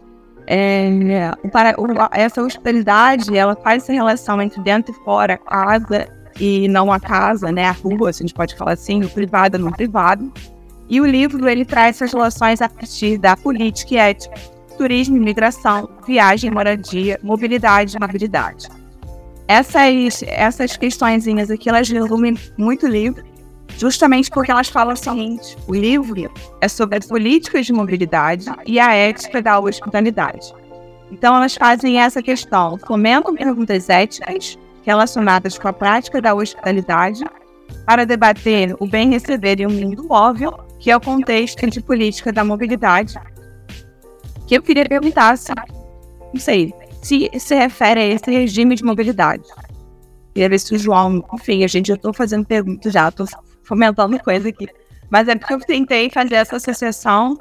S2: É, para, essa hospitalidade, ela faz essa relação entre dentro e fora, a casa e não a casa, né? A rua, se a gente pode falar assim, o privado e não privado. E o livro, ele traz essas relações a partir da política e ética, turismo e migração, viagem, moradia, mobilidade e mobilidade. Essas, essas questõezinhas aqui, elas resumem muito o livro, justamente porque elas falam o seguinte: o livro é sobre as políticas de mobilidade e a ética da hospitalidade. Então, elas fazem essa questão, fomentam perguntas éticas relacionadas com a prática da hospitalidade para debater o bem receber em um mundo móvel, que é o contexto de política da mobilidade, que eu queria perguntar se, não sei, se se refere a esse regime de mobilidade. Queria ver se o João, enfim, a gente já estou fazendo perguntas já, estou fomentando coisa aqui. Mas é porque eu tentei fazer essa associação.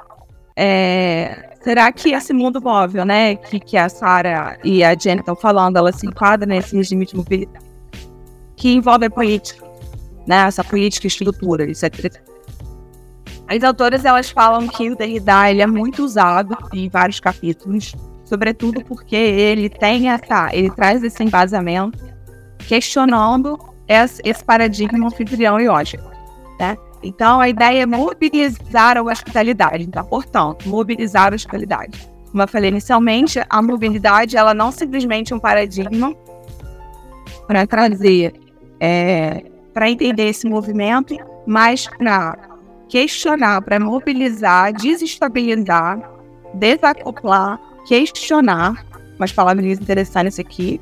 S2: É, será que esse mundo móvel, né, que, que a Sarah e a Jenny estão falando, ela se enquadra nesse regime de mobilidade, que envolve a política, né, essa política e estrutura, etcétera. As autoras, elas falam que o Derrida, ele é muito usado em vários capítulos, sobretudo porque ele tem essa, ele traz esse embasamento questionando esse, esse paradigma anfitrião e hóspede, né? Então, a ideia é mobilizar a hospitalidade. Então, portanto, mobilizar a hospitalidade. Como eu falei inicialmente, a mobilidade, ela não simplesmente é um paradigma para trazer, é, para entender esse movimento, mas para questionar, para mobilizar, desestabilizar, desacoplar, questionar, umas palavrinhas interessantes aqui,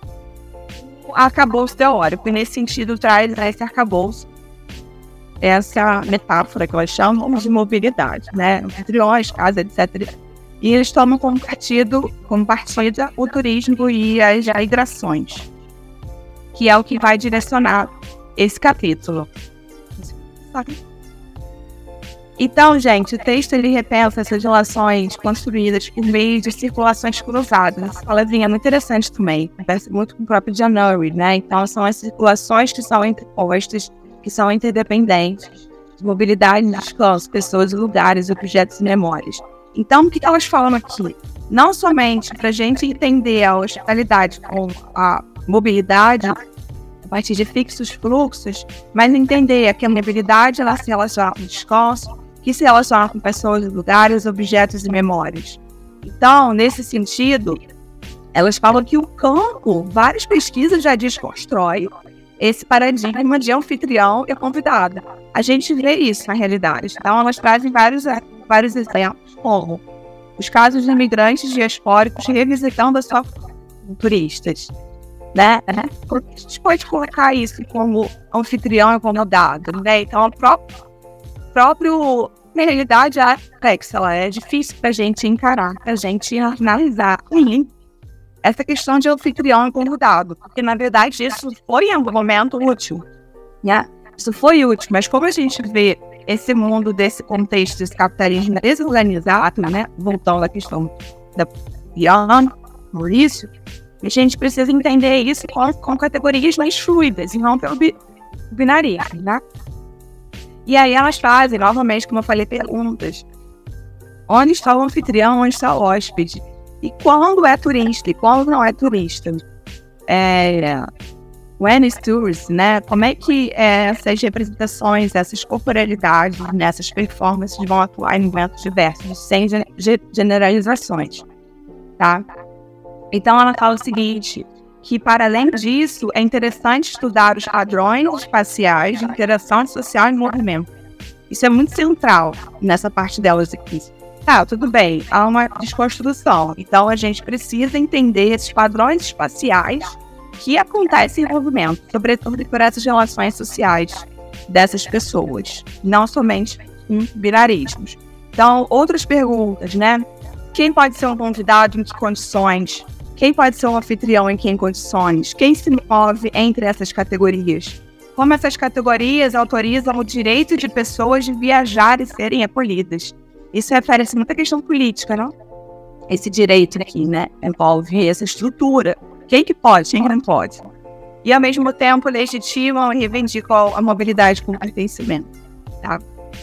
S2: o arcabouço teórico. E nesse sentido traz esse arcabouço, essa metáfora que elas chamam de mobilidade, né? Anfitriões, casa, etcétera. E eles tomam como partido, como partida o turismo e as migrações, que é o que vai direcionar esse capítulo. Então, gente, o texto ele repensa essas relações construídas por meio de circulações cruzadas. Essa palavrinha é muito interessante também, conversa muito com o próprio January, né? Então, são as circulações que são interpostas, que são interdependentes, de mobilidade, descanso, pessoas, lugares, objetos e memórias. Então, o que elas falam aqui? Não somente para a gente entender a hospitalidade com a mobilidade, partir de fixos fluxos, mas entender que a mobilidade ela se relaciona com o descanso, que se relaciona com pessoas, lugares, objetos e memórias. Então, nesse sentido, elas falam que o campo, várias pesquisas já desconstroem esse paradigma de anfitrião e convidada. A gente vê isso na realidade. Então, elas trazem vários, vários exemplos, como os casos de imigrantes diaspóricos revisitando a sua turistas, né? A gente pode colocar isso como anfitrião e convidado, né? Então, o próprio, próprio na realidade, a complexa, ela é difícil para a gente encarar, para a gente analisar essa questão de anfitrião e convidado, porque, na verdade, isso foi em algum momento útil, né? Isso foi útil, mas como a gente vê esse mundo desse contexto, desse capitalismo desorganizado, né? Voltando à questão da Diana, Maurício, a gente precisa entender isso com, com categorias mais fluidas, e não pelo binarismo, né? E aí elas fazem, novamente, como eu falei, perguntas. Onde está o anfitrião, onde está o hóspede? E quando é turista e quando não é turista? É, when is tourist, né? Como é que é, essas representações, essas corporalidades, nessas performances vão atuar em momentos diversos, sem generalizações, tá? Então ela fala o seguinte, que para além disso, é interessante estudar os padrões espaciais de interação social e movimento. Isso é muito central nessa parte delas aqui. Tá, tudo bem, há uma desconstrução. Então a gente precisa entender esses padrões espaciais que acontecem em movimento, sobretudo por essas relações sociais dessas pessoas, não somente em binarismos. Então, outras perguntas, né? Quem pode ser um convidado, em que condições? Quem pode ser um anfitrião, em que condições? Quem se move entre essas categorias? Como essas categorias autorizam o direito de pessoas de viajar e serem acolhidas? Isso refere-se muito à questão política, não? Esse direito aqui, né? Envolve essa estrutura. Quem que pode, quem que não pode? E, ao mesmo tempo, legitimam e reivindicam a mobilidade com pertencimento, tá?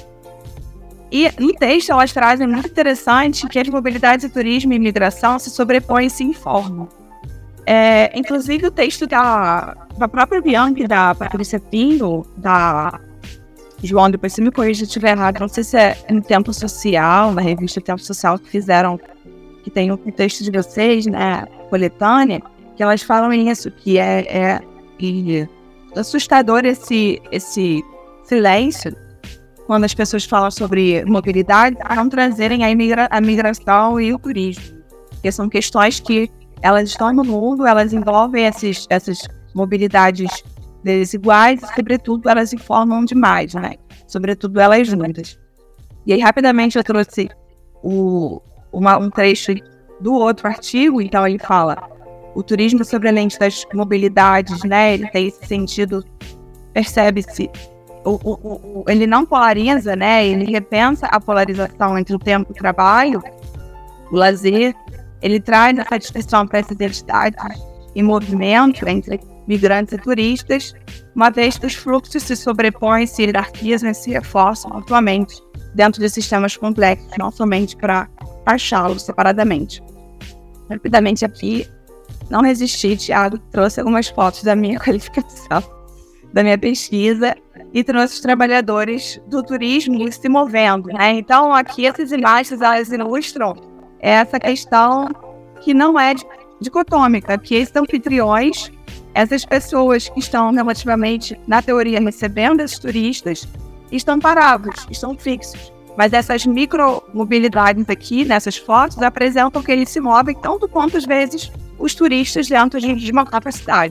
S2: E no texto elas trazem muito interessante que as mobilidades de turismo e imigração se sobrepõem e se informam. É, inclusive o texto da, da própria Bianca, da Patrícia Pinho, da João, depois você me corrige se eu estiver errado, não sei se é no Tempo Social, na revista Tempo Social que fizeram, que tem o texto de vocês, né, coletânea, que elas falam isso, que é, é, é assustador esse, esse silêncio quando as pessoas falam sobre mobilidade, para não trazerem a, imigra- a migração e o turismo. Porque são questões que elas estão no mundo, elas envolvem esses, essas mobilidades desiguais e, sobretudo, elas informam demais, né? Sobretudo, elas juntas. E aí, rapidamente, eu trouxe o, uma, um trecho do outro artigo. Então, ele fala, o turismo sobre a lente das mobilidades, né? Ele tem esse sentido, percebe-se, O, o, o, ele não polariza, né? Ele repensa a polarização entre o tempo e o trabalho, o lazer. Ele traz essa distinção para essa identidade e movimento entre migrantes e turistas, uma vez que os fluxos se sobrepõem, se hierarquizam e se reforçam atualmente dentro de sistemas complexos, não somente para achá-los separadamente. Rapidamente aqui, não resisti, Thiago trouxe algumas fotos da minha qualificação, da minha pesquisa, e trouxe os trabalhadores do turismo se movendo, né? Então, aqui essas imagens, elas ilustram essa questão que não é dicotômica, que esses anfitriões, essas pessoas que estão relativamente, na teoria, recebendo esses turistas, estão parados, estão fixos. Mas essas micromobilidades aqui, nessas fotos, apresentam que eles se movem tanto quanto, às vezes, os turistas dentro de uma capacidade.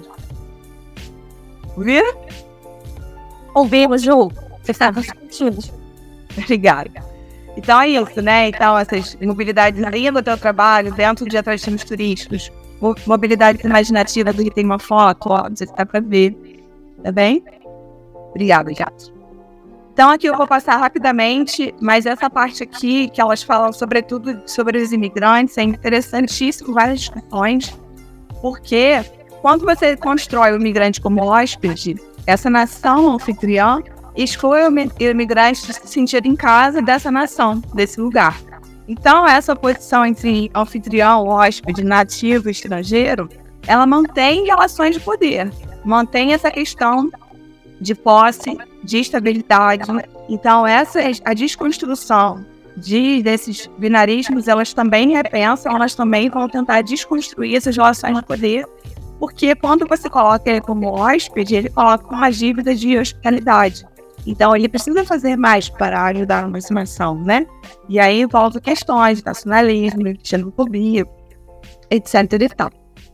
S2: Viram? Ouvimos, Ju. Você estava sentindo. Obrigada. Então é isso, né? Então essas mobilidades além do teu trabalho, dentro de atrativos turísticos, mobilidades imaginativas do que tem uma foto, ó, não sei se dá para ver. Tá bem? Obrigada, gato. Então aqui eu vou passar rapidamente, mas essa parte aqui, que elas falam sobretudo sobre os imigrantes, é interessantíssimo, várias discussões, porque quando você constrói o imigrante como hóspede, essa nação anfitriã exclui o imigrante de se sentir em casa dessa nação, desse lugar. Então, essa oposição entre anfitrião, hóspede, nativo e estrangeiro, ela mantém relações de poder. mantém essa questão de posse, de estabilidade. Então, essa, a desconstrução de, desses binarismos, elas também repensam, elas também vão tentar desconstruir essas relações de poder, porque quando você coloca ele como hóspede, ele coloca uma dívida de hospitalidade. Então, ele precisa fazer mais para ajudar na aproximação, né? E aí envolve questões de nacionalismo, de xenofobia, etc e tal.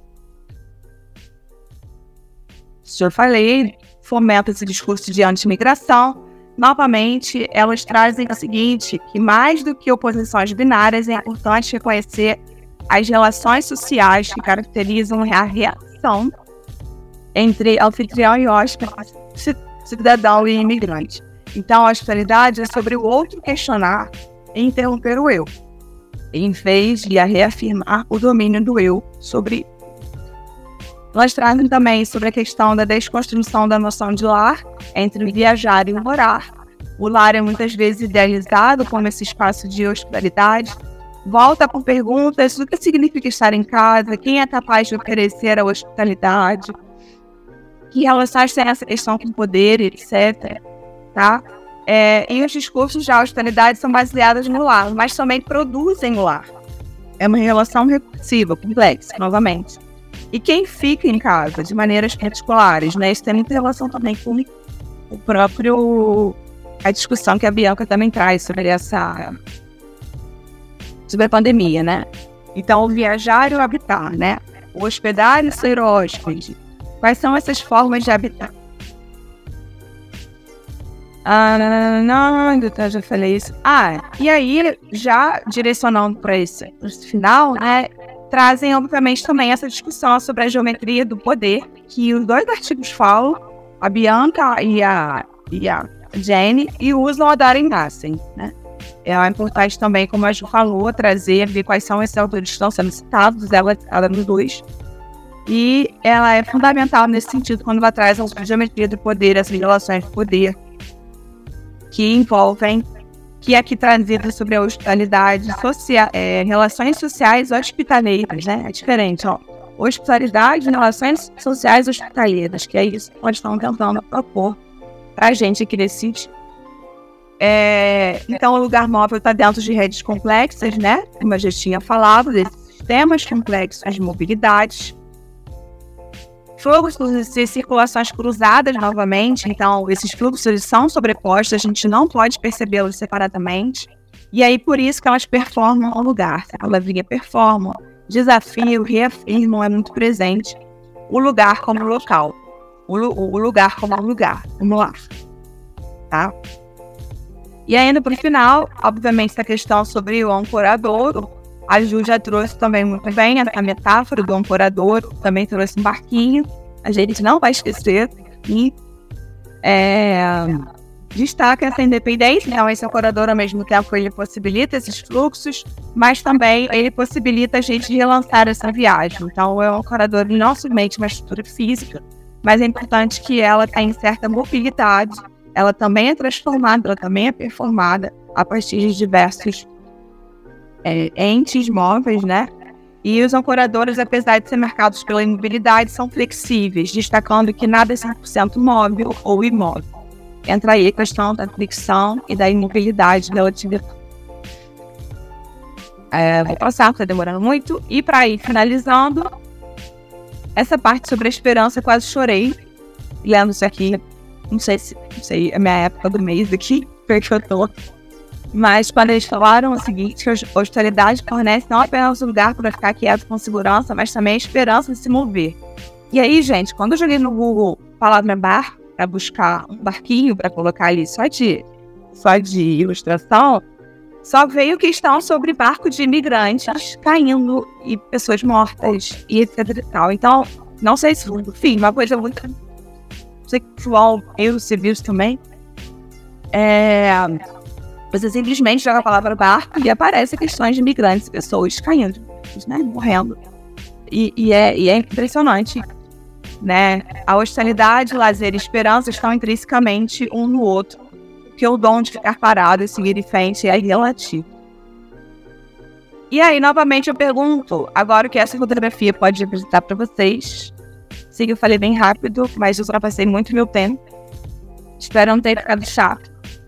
S2: Já falei, fomenta esse discurso de anti-imigração. Novamente, elas trazem o seguinte, que mais do que oposições binárias, é importante reconhecer as relações sociais que caracterizam a reação entre anfitrião e hóspede, cidadão e imigrante. Então, a hospitalidade é sobre o outro questionar e interromper o eu, em vez de reafirmar o domínio do eu sobre. Nós trazemos também sobre a questão da desconstrução da noção de lar entre viajar e morar. O lar é muitas vezes idealizado como esse espaço de hospitalidade. Volta com perguntas: o que significa estar em casa? Quem é capaz de oferecer a hospitalidade? Que relações tem essa questão com poder, etcétera. Tá? É, e os discursos de hospitalidade são baseados no lar, mas também produzem o lar. É uma relação recursiva, complexa, novamente. E quem fica em casa de maneiras particulares, né? Isso tem muita relação também com o próprio... a discussão que a Bianca também traz sobre essa... sobre a pandemia, né? Então, o viajar e o habitar, né? O hospedar e ser hóspede. Quais são essas formas de habitar? Ah, não, não, não, já falei isso. Ah, e aí, já direcionando para esse, esse final, né? Trazem, obviamente, também essa discussão sobre a geometria do poder, que os dois artigos falam, a Bianca e a, e a Jane, e usam a Darren Nassen, né? É importante também, como a Ju falou, trazer, ver quais são esses autores que estão sendo citados, ela, ela nos dois. E ela é fundamental nesse sentido, quando ela traz a geometria do poder, essas relações de poder, que envolvem, que é aqui trazida sobre a hospitalidade, social, é, relações sociais hospitaleiras, né? É diferente, ó. Hospitalidade, relações sociais hospitaleiras, que é isso que nós estamos tentando propor para a gente aqui nesse sítio. É, então, o lugar móvel está dentro de redes complexas, né? Como eu já tinha falado, desses sistemas complexos de mobilidade. Fluxos e circulações cruzadas, novamente. Então, esses fluxos eles são sobrepostos, a gente não pode percebê-los separadamente. E aí, por isso que elas performam ao lugar. A palavrinha performam, desafio, reafirmam, é muito presente. O lugar como local. O, o lugar como lugar, como lar. Tá? E ainda para o final, obviamente, essa questão sobre o ancoradouro. A Ju já trouxe também muito bem a, a metáfora do ancoradouro, também trouxe um barquinho, a gente não vai esquecer. E é, destaca essa independência, então esse ancoradouro ao mesmo tempo ele possibilita esses fluxos, mas também ele possibilita a gente relançar essa viagem. Então é um ancoradouro não somente uma estrutura física, mas é importante que ela tenha certa mobilidade, ela também é transformada, ela também é performada a partir de diversos É, entes móveis, né? E os ancoradores, apesar de ser marcados pela imobilidade, são flexíveis, destacando que nada é cem por cento móvel ou imóvel. Entra aí a questão da fricção e da imobilidade relativa. É, vou passar, está demorando muito. E para ir finalizando, essa parte sobre a esperança, quase chorei lendo isso aqui. Não sei se não sei, é a minha época do mês aqui, porque eu tô. Mas quando eles falaram o seguinte, que a hospitalidade fornece não apenas um lugar para ficar quieto com segurança, mas também a esperança de se mover. E aí, gente, quando eu joguei no Google palavra bar, para buscar um barquinho para colocar ali só de, só de ilustração, só veio questão sobre barco de imigrantes caindo e pessoas mortas e etc e tal. Então, não sei se, enfim, uma coisa muito sexual, eu civis também. É... Você simplesmente joga a palavra barco e aparece questões de imigrantes, pessoas caindo, né, morrendo. E, e, é, e é impressionante, né? A hospitalidade, lazer e esperança estão intrinsecamente um no outro, porque o dom de ficar parado e seguir em frente é relativo. E aí, novamente, eu pergunto, agora o que essa fotografia pode representar para vocês, Sim, eu falei bem rápido, mas eu ultrapassei muito meu tempo. Espero não ter ficado chato.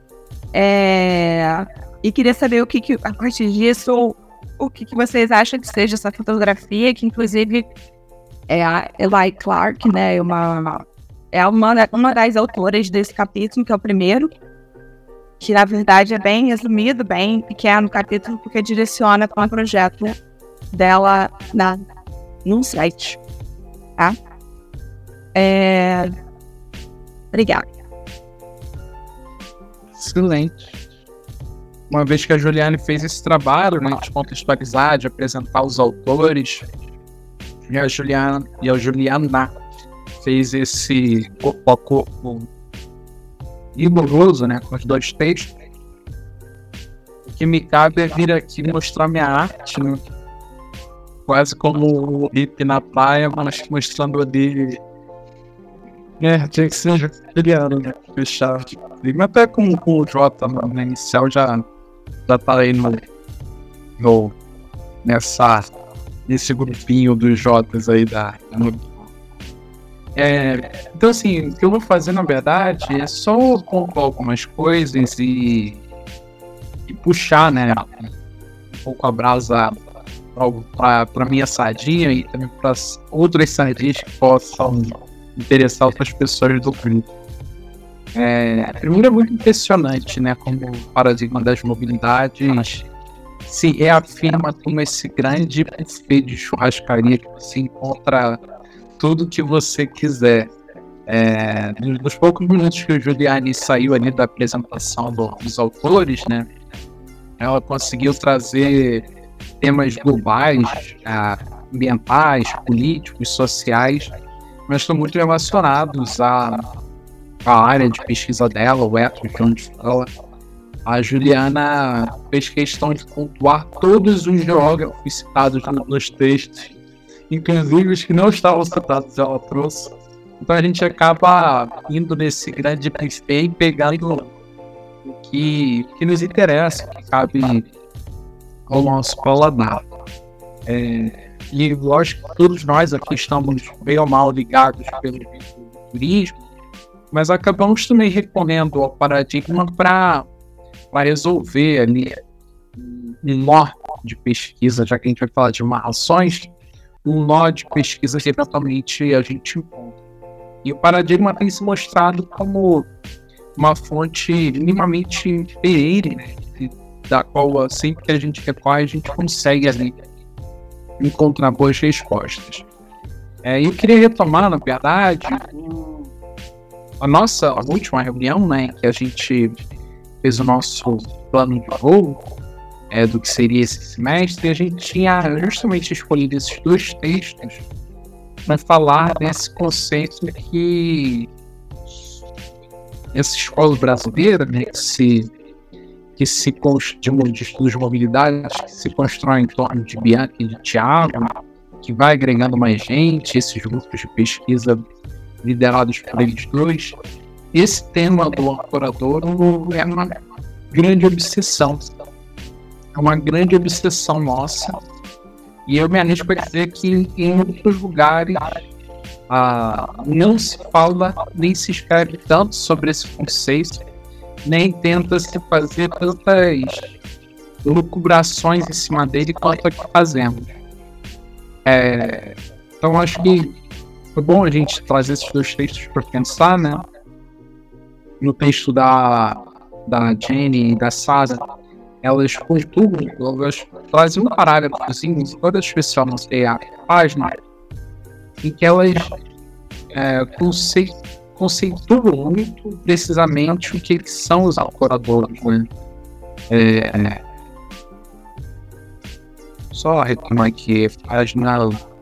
S2: É... E queria saber o que, que a partir disso, o que, que vocês acham que seja essa fotografia, que inclusive é a Eli Clark, né? Uma, é uma, uma das autoras desse capítulo, que é o primeiro, que na verdade é bem resumido, bem pequeno capítulo, porque direciona para um projeto dela na, num site. Tá? É... Obrigada.
S3: Excelente. Uma vez que a Juliane fez esse trabalho, né, de contextualizar, de apresentar os autores, e a Juliana, e a Juliana fez esse corpo a corpo rigoroso, né, com os dois textos, o que me cabe é vir aqui mostrar minha arte, né, quase como o hippie na praia, mas mostrando ali. É, tinha que ser Juliano, né? Fechar. Mas até com, com o Jota na inicial já, já tá aí no, no, nessa, nesse grupinho dos Jotas aí da. No, é, então, assim, o que eu vou fazer na verdade é só pontuar algumas coisas e, e puxar, né? Um pouco a brasa para minha sardinha e também para outras sardinhas que possam interessar outras pessoas do grupo. É, primeiro é muito impressionante, né, como o paradigma das mobilidades se reafirma como esse grande buffet de churrascaria que você encontra tudo que você quiser. É, nos poucos minutos que o Juliane saiu ali da apresentação do, dos autores, né, ela conseguiu trazer temas globais, ambientais, políticos, sociais, mas estão muito relacionados à, à área de pesquisa dela, o ethos de onde fala. A Juliana fez questão de pontuar todos os geógrafos citados nos textos, inclusive os que não estavam citados, ela trouxe. Então a gente acaba indo nesse grande buffet e pegando o que, que nos interessa, que cabe ao nosso paladar. É, e lógico que todos nós aqui estamos bem ou mal ligados pelo turismo, mas acabamos também recorrendo ao paradigma para resolver ali um nó de pesquisa, já que a gente vai falar de amarrações, um nó de pesquisa que eventualmente a gente encontra. E o paradigma tem se mostrado como uma fonte minimamente perene, né, da qual sempre que a gente recorre, a gente consegue ali encontrar boas respostas. É, eu queria retomar, na verdade, a nossa a última reunião, né, que a gente fez o nosso plano de voo é, do que seria esse semestre, e a gente tinha justamente escolhido esses dois textos para falar desse conceito que essa escola brasileira, né, que se que se de, de estudos de mobilidade, que se constrói em torno de Bianca e de Thiago, que vai agregando mais gente, esses grupos de pesquisa liderados por eles dois. Esse tema do ancoradouro é uma grande obsessão. É uma grande obsessão nossa. E eu me arrisco a dizer que em outros lugares ah, não se fala, nem se escreve tanto sobre esse conceito, nem tenta se fazer tantas lucubrações em cima dele quanto aqui fazemos. É, então acho que foi bom a gente trazer esses dois textos para pensar, né? No texto da, da Jenny e da Sara, elas pontuam, elas trazem um parágrafozinho, toda especial, não sei a página, em que elas é, conceitam conceituam muito precisamente o que são os ancoradores, né? É, só retomar aqui, página.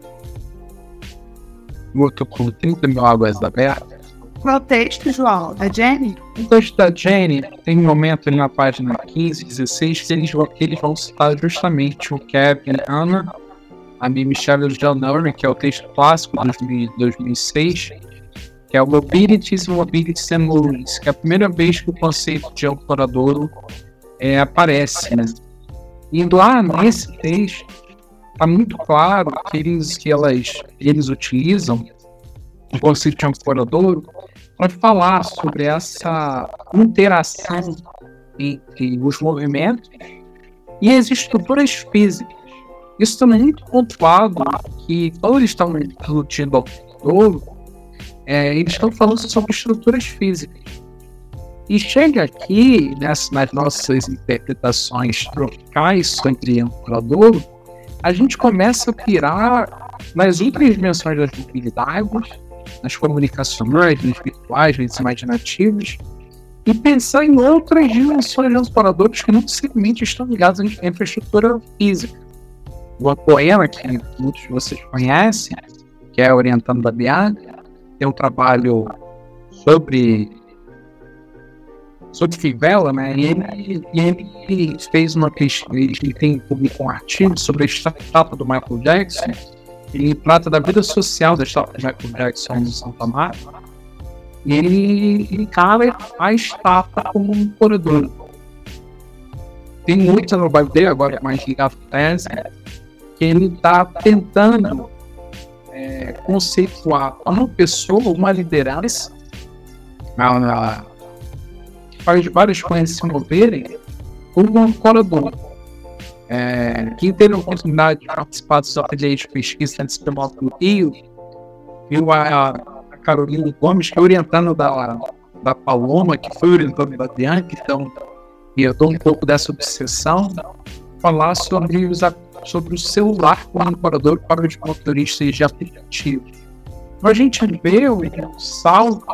S3: Eu tô com trinta mil águas abertas.
S2: Qual texto, João? Da Jenny?
S3: O texto da Jenny tem um momento ali na página quinze, dezesseis, que eles vão, que eles vão citar justamente o Kevin Anna, a Michelle Janone, que é o texto clássico de dois mil e seis, que é o Mobilities, Mobilities and Movies, que é a primeira vez que o conceito de ancoradouro é, aparece, né? E lá nesse texto, está muito claro que eles, que elas, eles utilizam o conceito de ancoradouro, para falar sobre essa interação entre os movimentos e as estruturas físicas. Isso também é muito pontuado, que quando eles estão discutindo ao todo, é, eles estão falando sobre estruturas físicas. E chega aqui, nessas, nas nossas interpretações tropicais sobre ancoradouro, a gente começa a pirar nas outras dimensões das mobilidades, nas comunicações, nos virtuais, nos imaginativos, e pensar em outras dimensões de ancoradores que não simplesmente estão ligadas à infraestrutura física. O poema, que muitos de vocês conhecem, que é Orientando da Bianca, tem um trabalho sobre sobre Fivela, né? E ele, e ele fez uma pesquisa, ele tem publicado um artigo sobre a estátua do Michael Jackson. Ele trata da vida social da estátua de Michael Jackson no Santa Marta. E ele encara a estátua como um corredor. Tem muita no bairro dele, agora mais ligado à tese, que ele está tentando é, conceituar uma pessoa, uma liderança, na, na, que faz várias coisas se moverem, como um corredor. É, quem teve a oportunidade de participar dos ateliês de pesquisa antes do do Rio, viu a, a Carolina Gomes, que é orientando da, da Paloma, que foi orientando da Bianca, então eu dou um pouco dessa obsessão, falar sobre, os, sobre o celular como ancorador para os motoristas de aplicativos. Então, a gente vê um salto,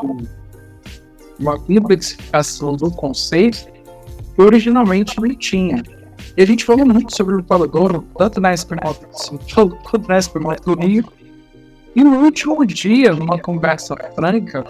S3: uma complexificação do conceito que originalmente não tinha. E a gente falou muito sobre o ancorador, tanto na S P M quanto na S P M do Rio. E no último dia, numa conversa franca,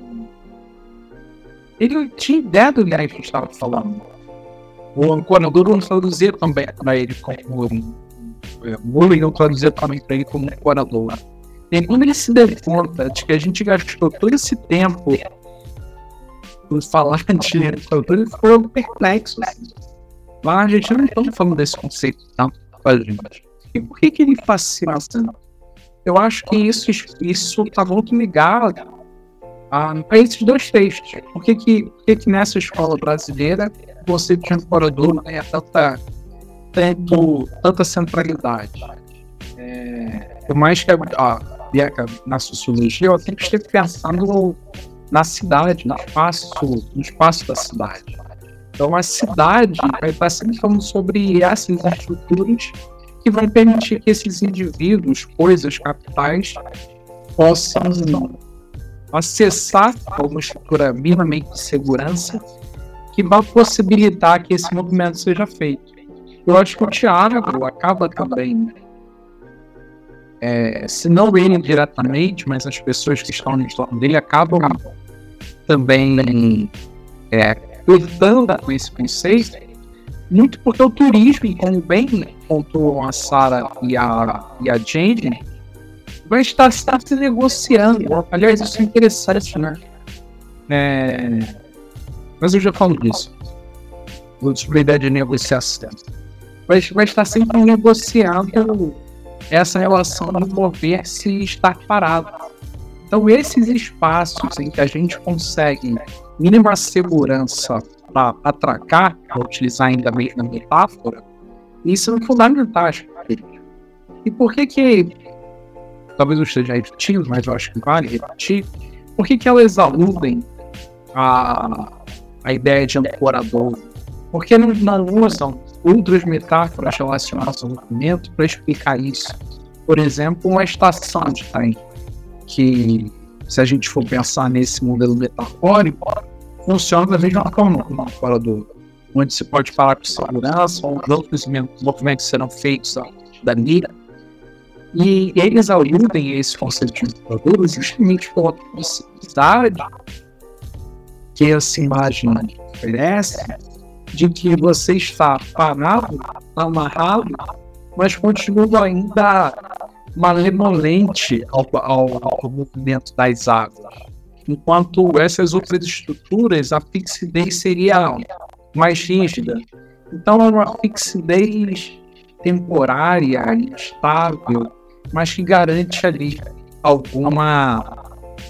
S3: ele não tinha ideia do que a gente estava falando. O ancorador não traduzia também para ele como o não traduzia também para ele como ancorador. E quando ele se deu conta de que a gente gastou todo esse tempo por falar de ancorador, ele ficou perplexo. Mas a gente não está falando desse conceito tanto com a gente. E por que que ele fascina tanto? Eu acho que isso isso está muito ligado a, a esses dois textos. Por que que, por que que nessa escola brasileira o conceito de ancorador não é tanta, tanto, tanta centralidade? É, por mais que a, a Bianca, na sociologia, eu sempre esteve pensando na cidade, no espaço, no espaço da cidade. Então a cidade vai estar sempre falando sobre essas estruturas que vão permitir que esses indivíduos, coisas, capitais, possam acessar uma estrutura minimamente de segurança que vai possibilitar que esse movimento seja feito. Eu acho que o Tiago acaba também, é, se não ele diretamente, mas as pessoas que estão no entorno dele acabam também é, cortando com esse conceito, muito porque o turismo, como bem pontuou a Sarah e a, e a Jane, vai estar, estar se negociando. Aliás, isso é interessante, né? É, mas eu já falo disso. Sobre a ideia de negociação. Vai, vai estar sempre negociando essa relação de mover-se e estar parado. Então, esses espaços em que a gente consegue mínima segurança para atracar, para utilizar ainda a mesma metáfora, isso é fundamental. E por que que, talvez eu esteja repetindo, mas eu acho que vale repetir, por que que elas aludem a, a ideia de ancorador? Porque não, não usam outras metáforas relacionadas ao movimento para explicar isso. Por exemplo, uma estação de trem, que, se a gente for pensar nesse modelo metafórico, funciona da mesma forma como um ancorador, onde se pode falar com segurança, onde outros movimentos serão feitos dali. E eles aludem esse conceito de ancorador justamente pela possibilidade que essa imagem oferece de que você está parado, amarrado, mas continua ainda malemolente ao, ao, ao movimento das águas. Enquanto essas outras estruturas, a fixidez seria mais rígida. Então é uma fixidez temporária, estável, mas que garante ali alguma,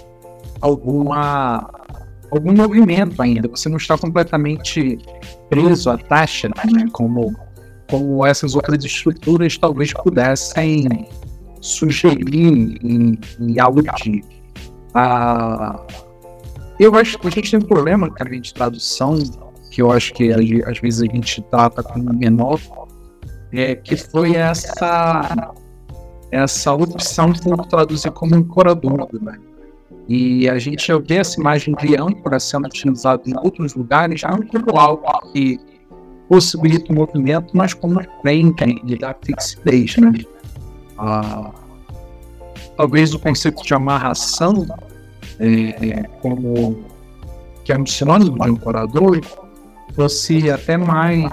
S3: alguma, algum movimento ainda. Você não está completamente preso à taxa, né? Como, como essas outras estruturas talvez pudessem sugerir em, em aludir. Ah, eu acho que a gente tem um problema, cara, de tradução, que eu acho que às vezes a gente trata como menor, é, que foi essa, essa opção por traduzir como ancorador, né? E a gente vê essa imagem de âncora sendo utilizada em outros lugares, não como algo que possibilita o movimento, mas como frente de dar fixidez, né? Ah, talvez o conceito de amarração, é, como que é um sinônimo de ancorador, fosse até mais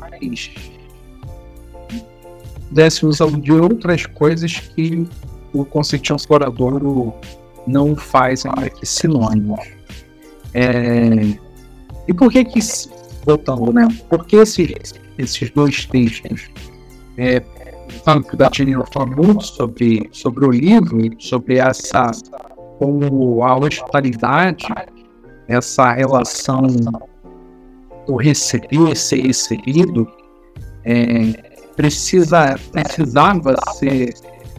S3: desse uso de outras coisas que o conceito de ancorador não faz aqui sinônimos. É, e por que que, voltando, né? Por que esses, esses dois textos, é, tanto da Jennifer fala muito sobre, sobre o livro, sobre essa, como a hospitalidade, essa relação do receber, ser recebido, é, precisa, precisava ser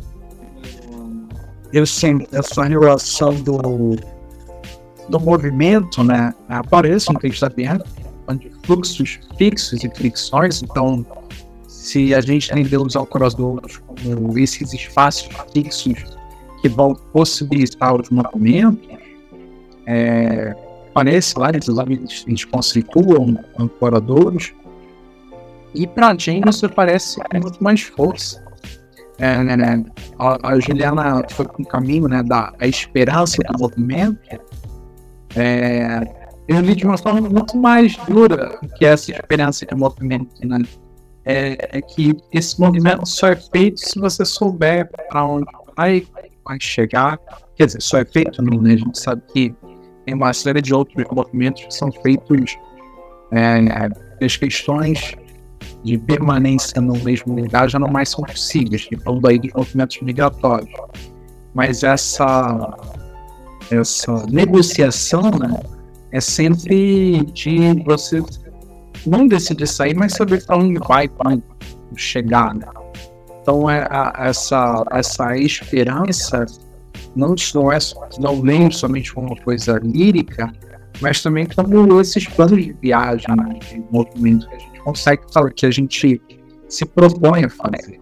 S3: essa relação do, do movimento, né? Aparece no texto aberto, de fluxos fixos e fricções. Então, se a gente entender os ancoradores como esses espaços fixos que vão possibilitar os movimentos, é, parece lá, eles, eles constituam ancoradores, e para a gente isso parece muito mais força. É, né, né? A, a Juliana foi com o caminho, né, da a esperança do movimento. É, eu li de uma forma muito mais dura que essa esperança de movimento, né? É, é que esse movimento só é feito se você souber para onde vai, vai chegar. Quer dizer, só é feito, não, né? A gente sabe que tem uma série de outros movimentos que são feitos, é, as questões de permanência no mesmo lugar já não mais são possíveis, falando aí dos movimentos migratórios. Mas essa, essa negociação, né, é sempre de você não decidir sair, mas saber para onde vai quando chegar, né? Então é a, essa, essa esperança não, não, é, não vem somente como uma coisa lírica, mas também como esses planos de viagem, né, de movimento que a gente consegue falar, que a gente se propõe a fazer.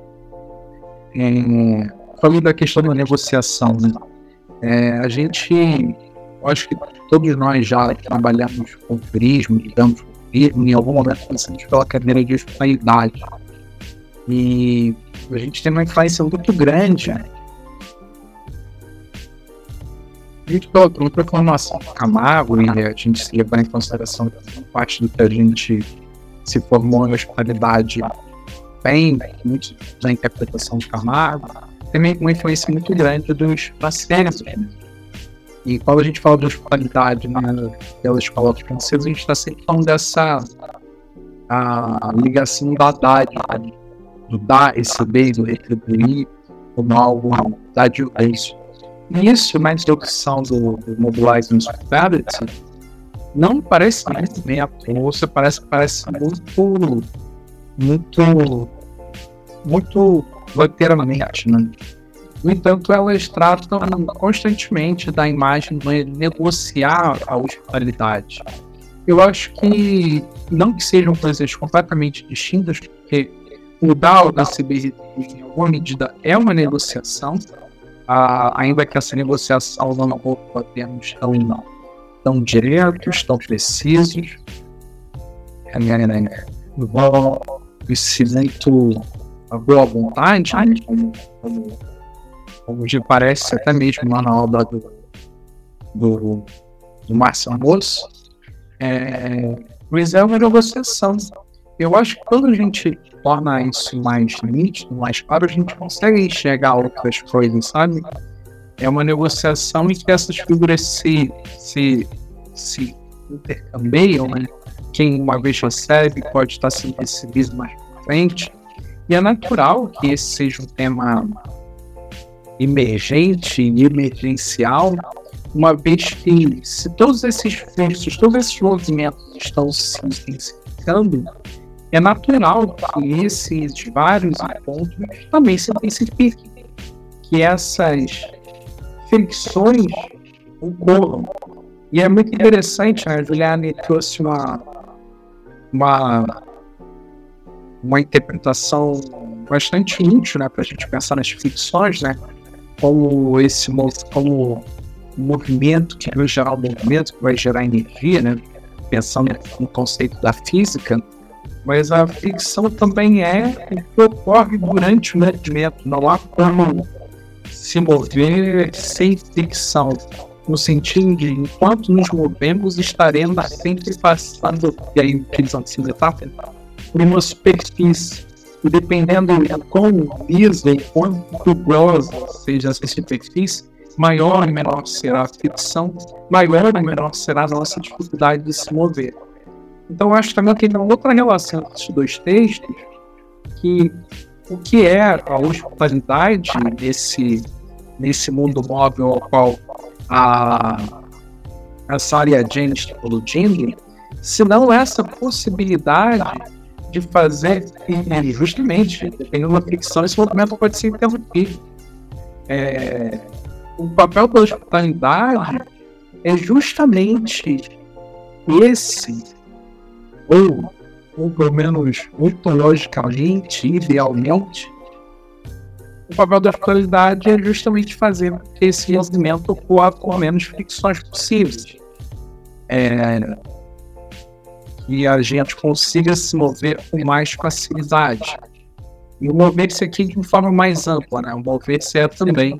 S3: É, falando da questão da negociação, né? É, a gente, eu acho que todos nós já trabalhamos com turismo, lidamos com turismo, em algum momento passamos pela cadeira de hospitalidade. E a gente tem uma influência muito grande, né? A gente pela própria formação do Camargo, e a gente se levar em consideração que parte do que a gente se formou em hospitalidade bem, muito da interpretação de Camargo, também uma influência muito grande dos parceiros. E quando a gente fala de hospitalidade, né, pela escola francesa, a gente está sempre falando dessa a ligação da dádiva, do dar, receber, do retribuir, como algo da adjuvência. E isso, na introdução do, do Mobilizing Hospitality, não parece muito bem a força, parece, parece muito, muito, muito literalmente, né? No entanto, elas tratam constantemente da imagem de negociar a hospitalidade. Eu acho que, não que sejam coisas completamente distintas, porque o dar ou receber, em alguma medida, é uma negociação, ah, ainda que essa negociação não ocorra termos tão, não, tão diretos, tão precisos. Bom, esse muito a boa vontade, como, como, como me parece até mesmo lá na obra do, do, do Márcio Moço, é, mas é uma negociação. Eu acho que quando a gente torna isso mais nítido, mais claro, a gente consegue enxergar outras coisas, sabe? É uma negociação em que essas figuras se, se, se intercambiam, né? Quem uma vez recebe pode estar sendo recebido mais pra frente. E é natural que esse seja um tema emergente e emergencial, uma vez que, se todos esses fluxos, todos esses movimentos estão se intensificando, é natural que esses vários encontros também se intensifiquem, que essas fricções ocorram. E é muito interessante, né? A Juliane trouxe uma, uma, uma interpretação bastante útil, né, para a gente pensar nas fricções, né? Como esse como movimento que vai gerar o movimento, que vai gerar energia, né? Pensando no conceito da física, mas a fricção também é o que ocorre durante o movimento. Não há como se mover sem fricção, no sentido de, enquanto nos movemos, estaremos sempre passando, e aí utilizando essa metáfora, por uma superfície. E dependendo de quão lisa e quão rugosa seja essa superfície, maior ou menor será a fricção, maior ou menor será a nossa dificuldade de se mover. Então, eu acho também que tem uma outra relação entre esses dois textos, que o que é a hospitalidade nesse, nesse mundo móvel ao qual a, a Sarah e a Jane estão eludindo, se não essa possibilidade de fazer, e justamente, dependendo da fricção, esse movimento pode ser interrompido. É, o papel da hospitalidade é justamente esse, ou, ou pelo menos ontologicamente, idealmente, o papel da hospitalidade é justamente fazer que esse movimento ocorra com menos fricções possíveis. É, que a gente consiga se mover com mais facilidade. E o mover-se aqui de uma forma mais ampla, né? O mover-se é também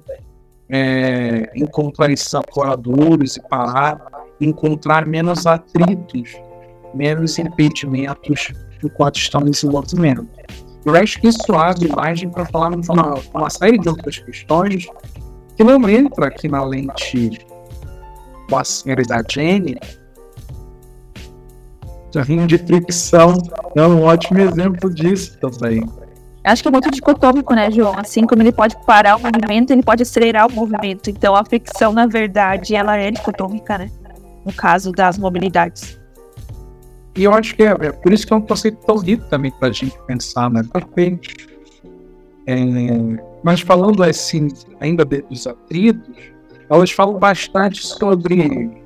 S3: é, encontrar esses apoiadores e parar, encontrar menos atritos, menos impedimentos enquanto estamos em movimento. Eu acho que isso abre margem para falar de uma, uma série de outras questões que não entra aqui na lente com a Sarah e da Jane. Jarrinho de fricção é um ótimo exemplo disso também.
S1: Acho que é muito dicotômico, né, João? Assim como ele pode parar o movimento, ele pode acelerar o movimento. Então a fricção, na verdade, ela é dicotômica, né? No caso das mobilidades.
S3: E eu acho que é, é por isso que é um conceito tão rico também para a gente pensar, né? Perfeito. É, mas falando assim, ainda dos atritos, elas falam bastante sobre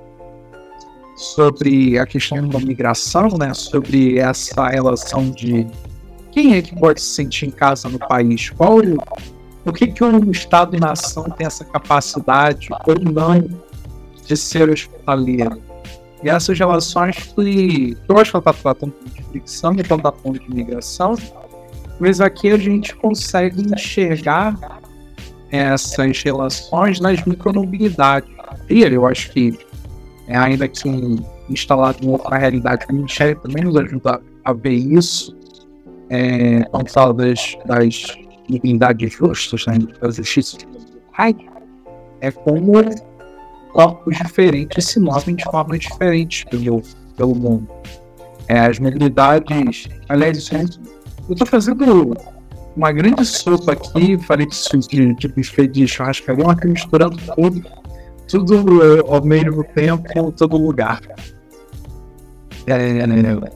S3: sobre a questão da migração, né? Sobre essa relação de quem é que pode se sentir em casa no país, qual o que que um Estado-nação tem essa capacidade ou não de ser hospitaleiro. E essas relações que eu acho que ela está tratando de fricção, então da ponto de migração, mas aqui a gente consegue enxergar essas relações nas micromobilidades. E eu acho que é, ainda que instalado em outra realidade, o Michel também nos ajuda a ver isso, é, quando fala das, das dignidades justas, né, da justiça, é como corpos diferentes se movem de forma diferente pelo, pelo mundo. É, as mobilidades, aliás, isso é, eu estou fazendo uma grande sopa aqui, falei de, de buffet de churrascaria, mas misturando tudo, tudo uh, ao mesmo tempo, em todo lugar. É, é, é, é.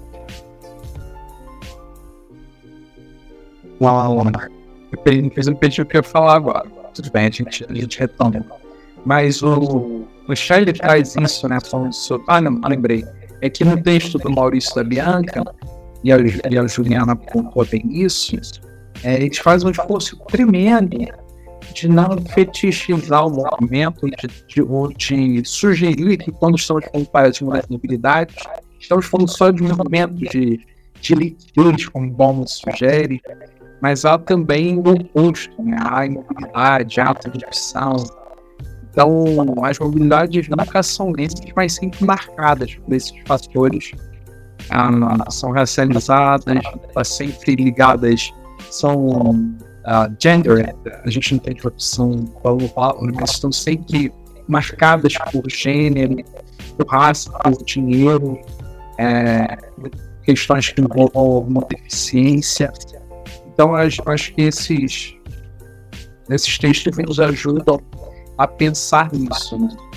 S3: Uau, eu fiz um pedido que eu ia falar agora. Tudo bem, a gente, a gente retoma. Mas o, o Shelley traz isso, né, falando sobre... Ah, não, lembrei. É que no texto do Maurício da Bianca, e a, e a Juliana pontuou bem isso, é, eles fazem um esforço tremendo de não fetichizar o movimento, de, de, de sugerir que quando estamos falando para as mobilidades, estamos falando só de movimento, de, de liquidez, como o Bauman sugere, mas há também o oposto, né? Há imobilidade, há interrupção. Então, as mobilidades nunca são lentas, mas sempre marcadas por esses fatores. Ah, são racializadas, sempre ligadas, são uh, gender, a gente não tem tradução, mas estão sempre marcadas por gênero, por raça, por dinheiro, é, questões que envolvam uma deficiência. Então, eu acho que esses, esses textos nos ajudam a pensar nisso, né?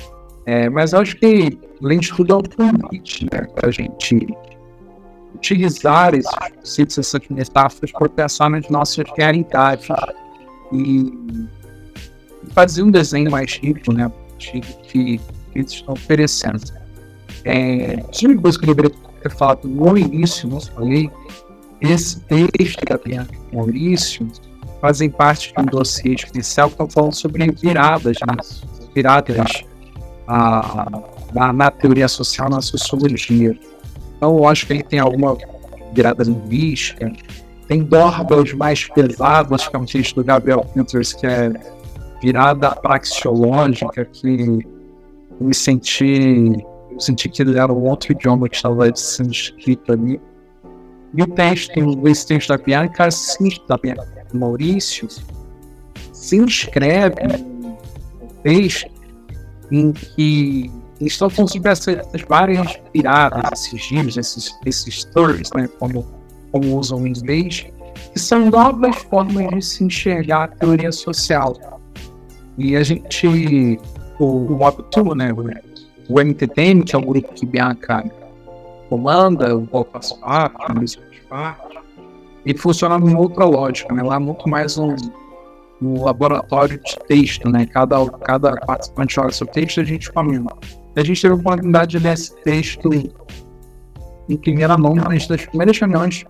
S3: É, mas eu acho que, além de tudo, é um convite, né, para a gente utilizar esses conceitos, essas metáforas, para pensar nas nossas realidades e fazer um desenho mais rico, né, que, que eles estão oferecendo. É, uma coisa que eu deveria ter falado no início, não falei, esse texto da Bianca e Maurício fazem parte de um dossiê especial que estão falando sobre viradas, né? viradas a, na, na teoria social, na sociologia. Então, eu acho que ele tem alguma virada linguística, tem dórbalas mais pesadas, que é um texto do Gabriel Pintos, que é virada praxeológica, que eu me senti, eu senti que ele era um outro idioma que estava sendo escrito ali. E o texto, esse texto da Bianca, sim, da Bianca Maurício, se inscreve um texto em que eles estão falando sobre essas, essas várias viradas, esses giros, esses, esses turns, né, como, como usam em inglês, que são novas formas de se enxergar a teoria social. E a gente, o, o Webtoon, né, o, o M T T M, que é o grupo que Bianca comanda, o qual faço parte, ele funciona numa outra lógica, né? Lá é muito mais um, um laboratório de texto, né? Cada, cada participante joga seu texto e a gente comenta. A gente teve a oportunidade de ler esse texto em primeira mão, nas das primeiras reuniões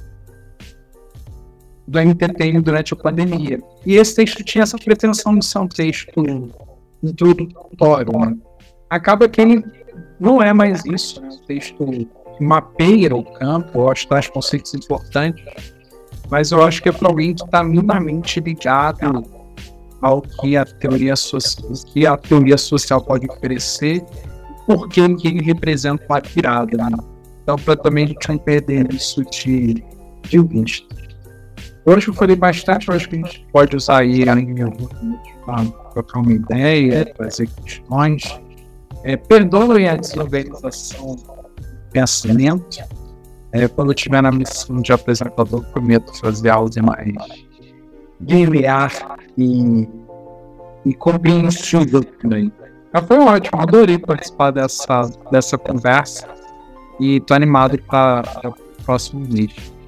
S3: do M T T M durante a pandemia. E esse texto tinha essa pretensão de ser um texto introdutório, né? Acaba que ele não é mais isso, né? O texto mapeia o campo, eu acho que traz conceitos importantes, mas eu acho que é para alguém que está minimamente ligado ao que a teoria social, que a teoria social pode oferecer, porque ele representa uma virada, né? Então, para também a gente não perder isso de, de vista. Hoje eu falei bastante, eu acho que a gente pode usar aí para trocar uma ideia, fazer questões. É, perdoem a desorganização pensamento. É, quando eu estiver na missão de apresentador, prometo fazer algo mais linear e, e compreensível também. Mas foi ótimo, adorei participar dessa, dessa conversa e tô animado para o próximo vídeo.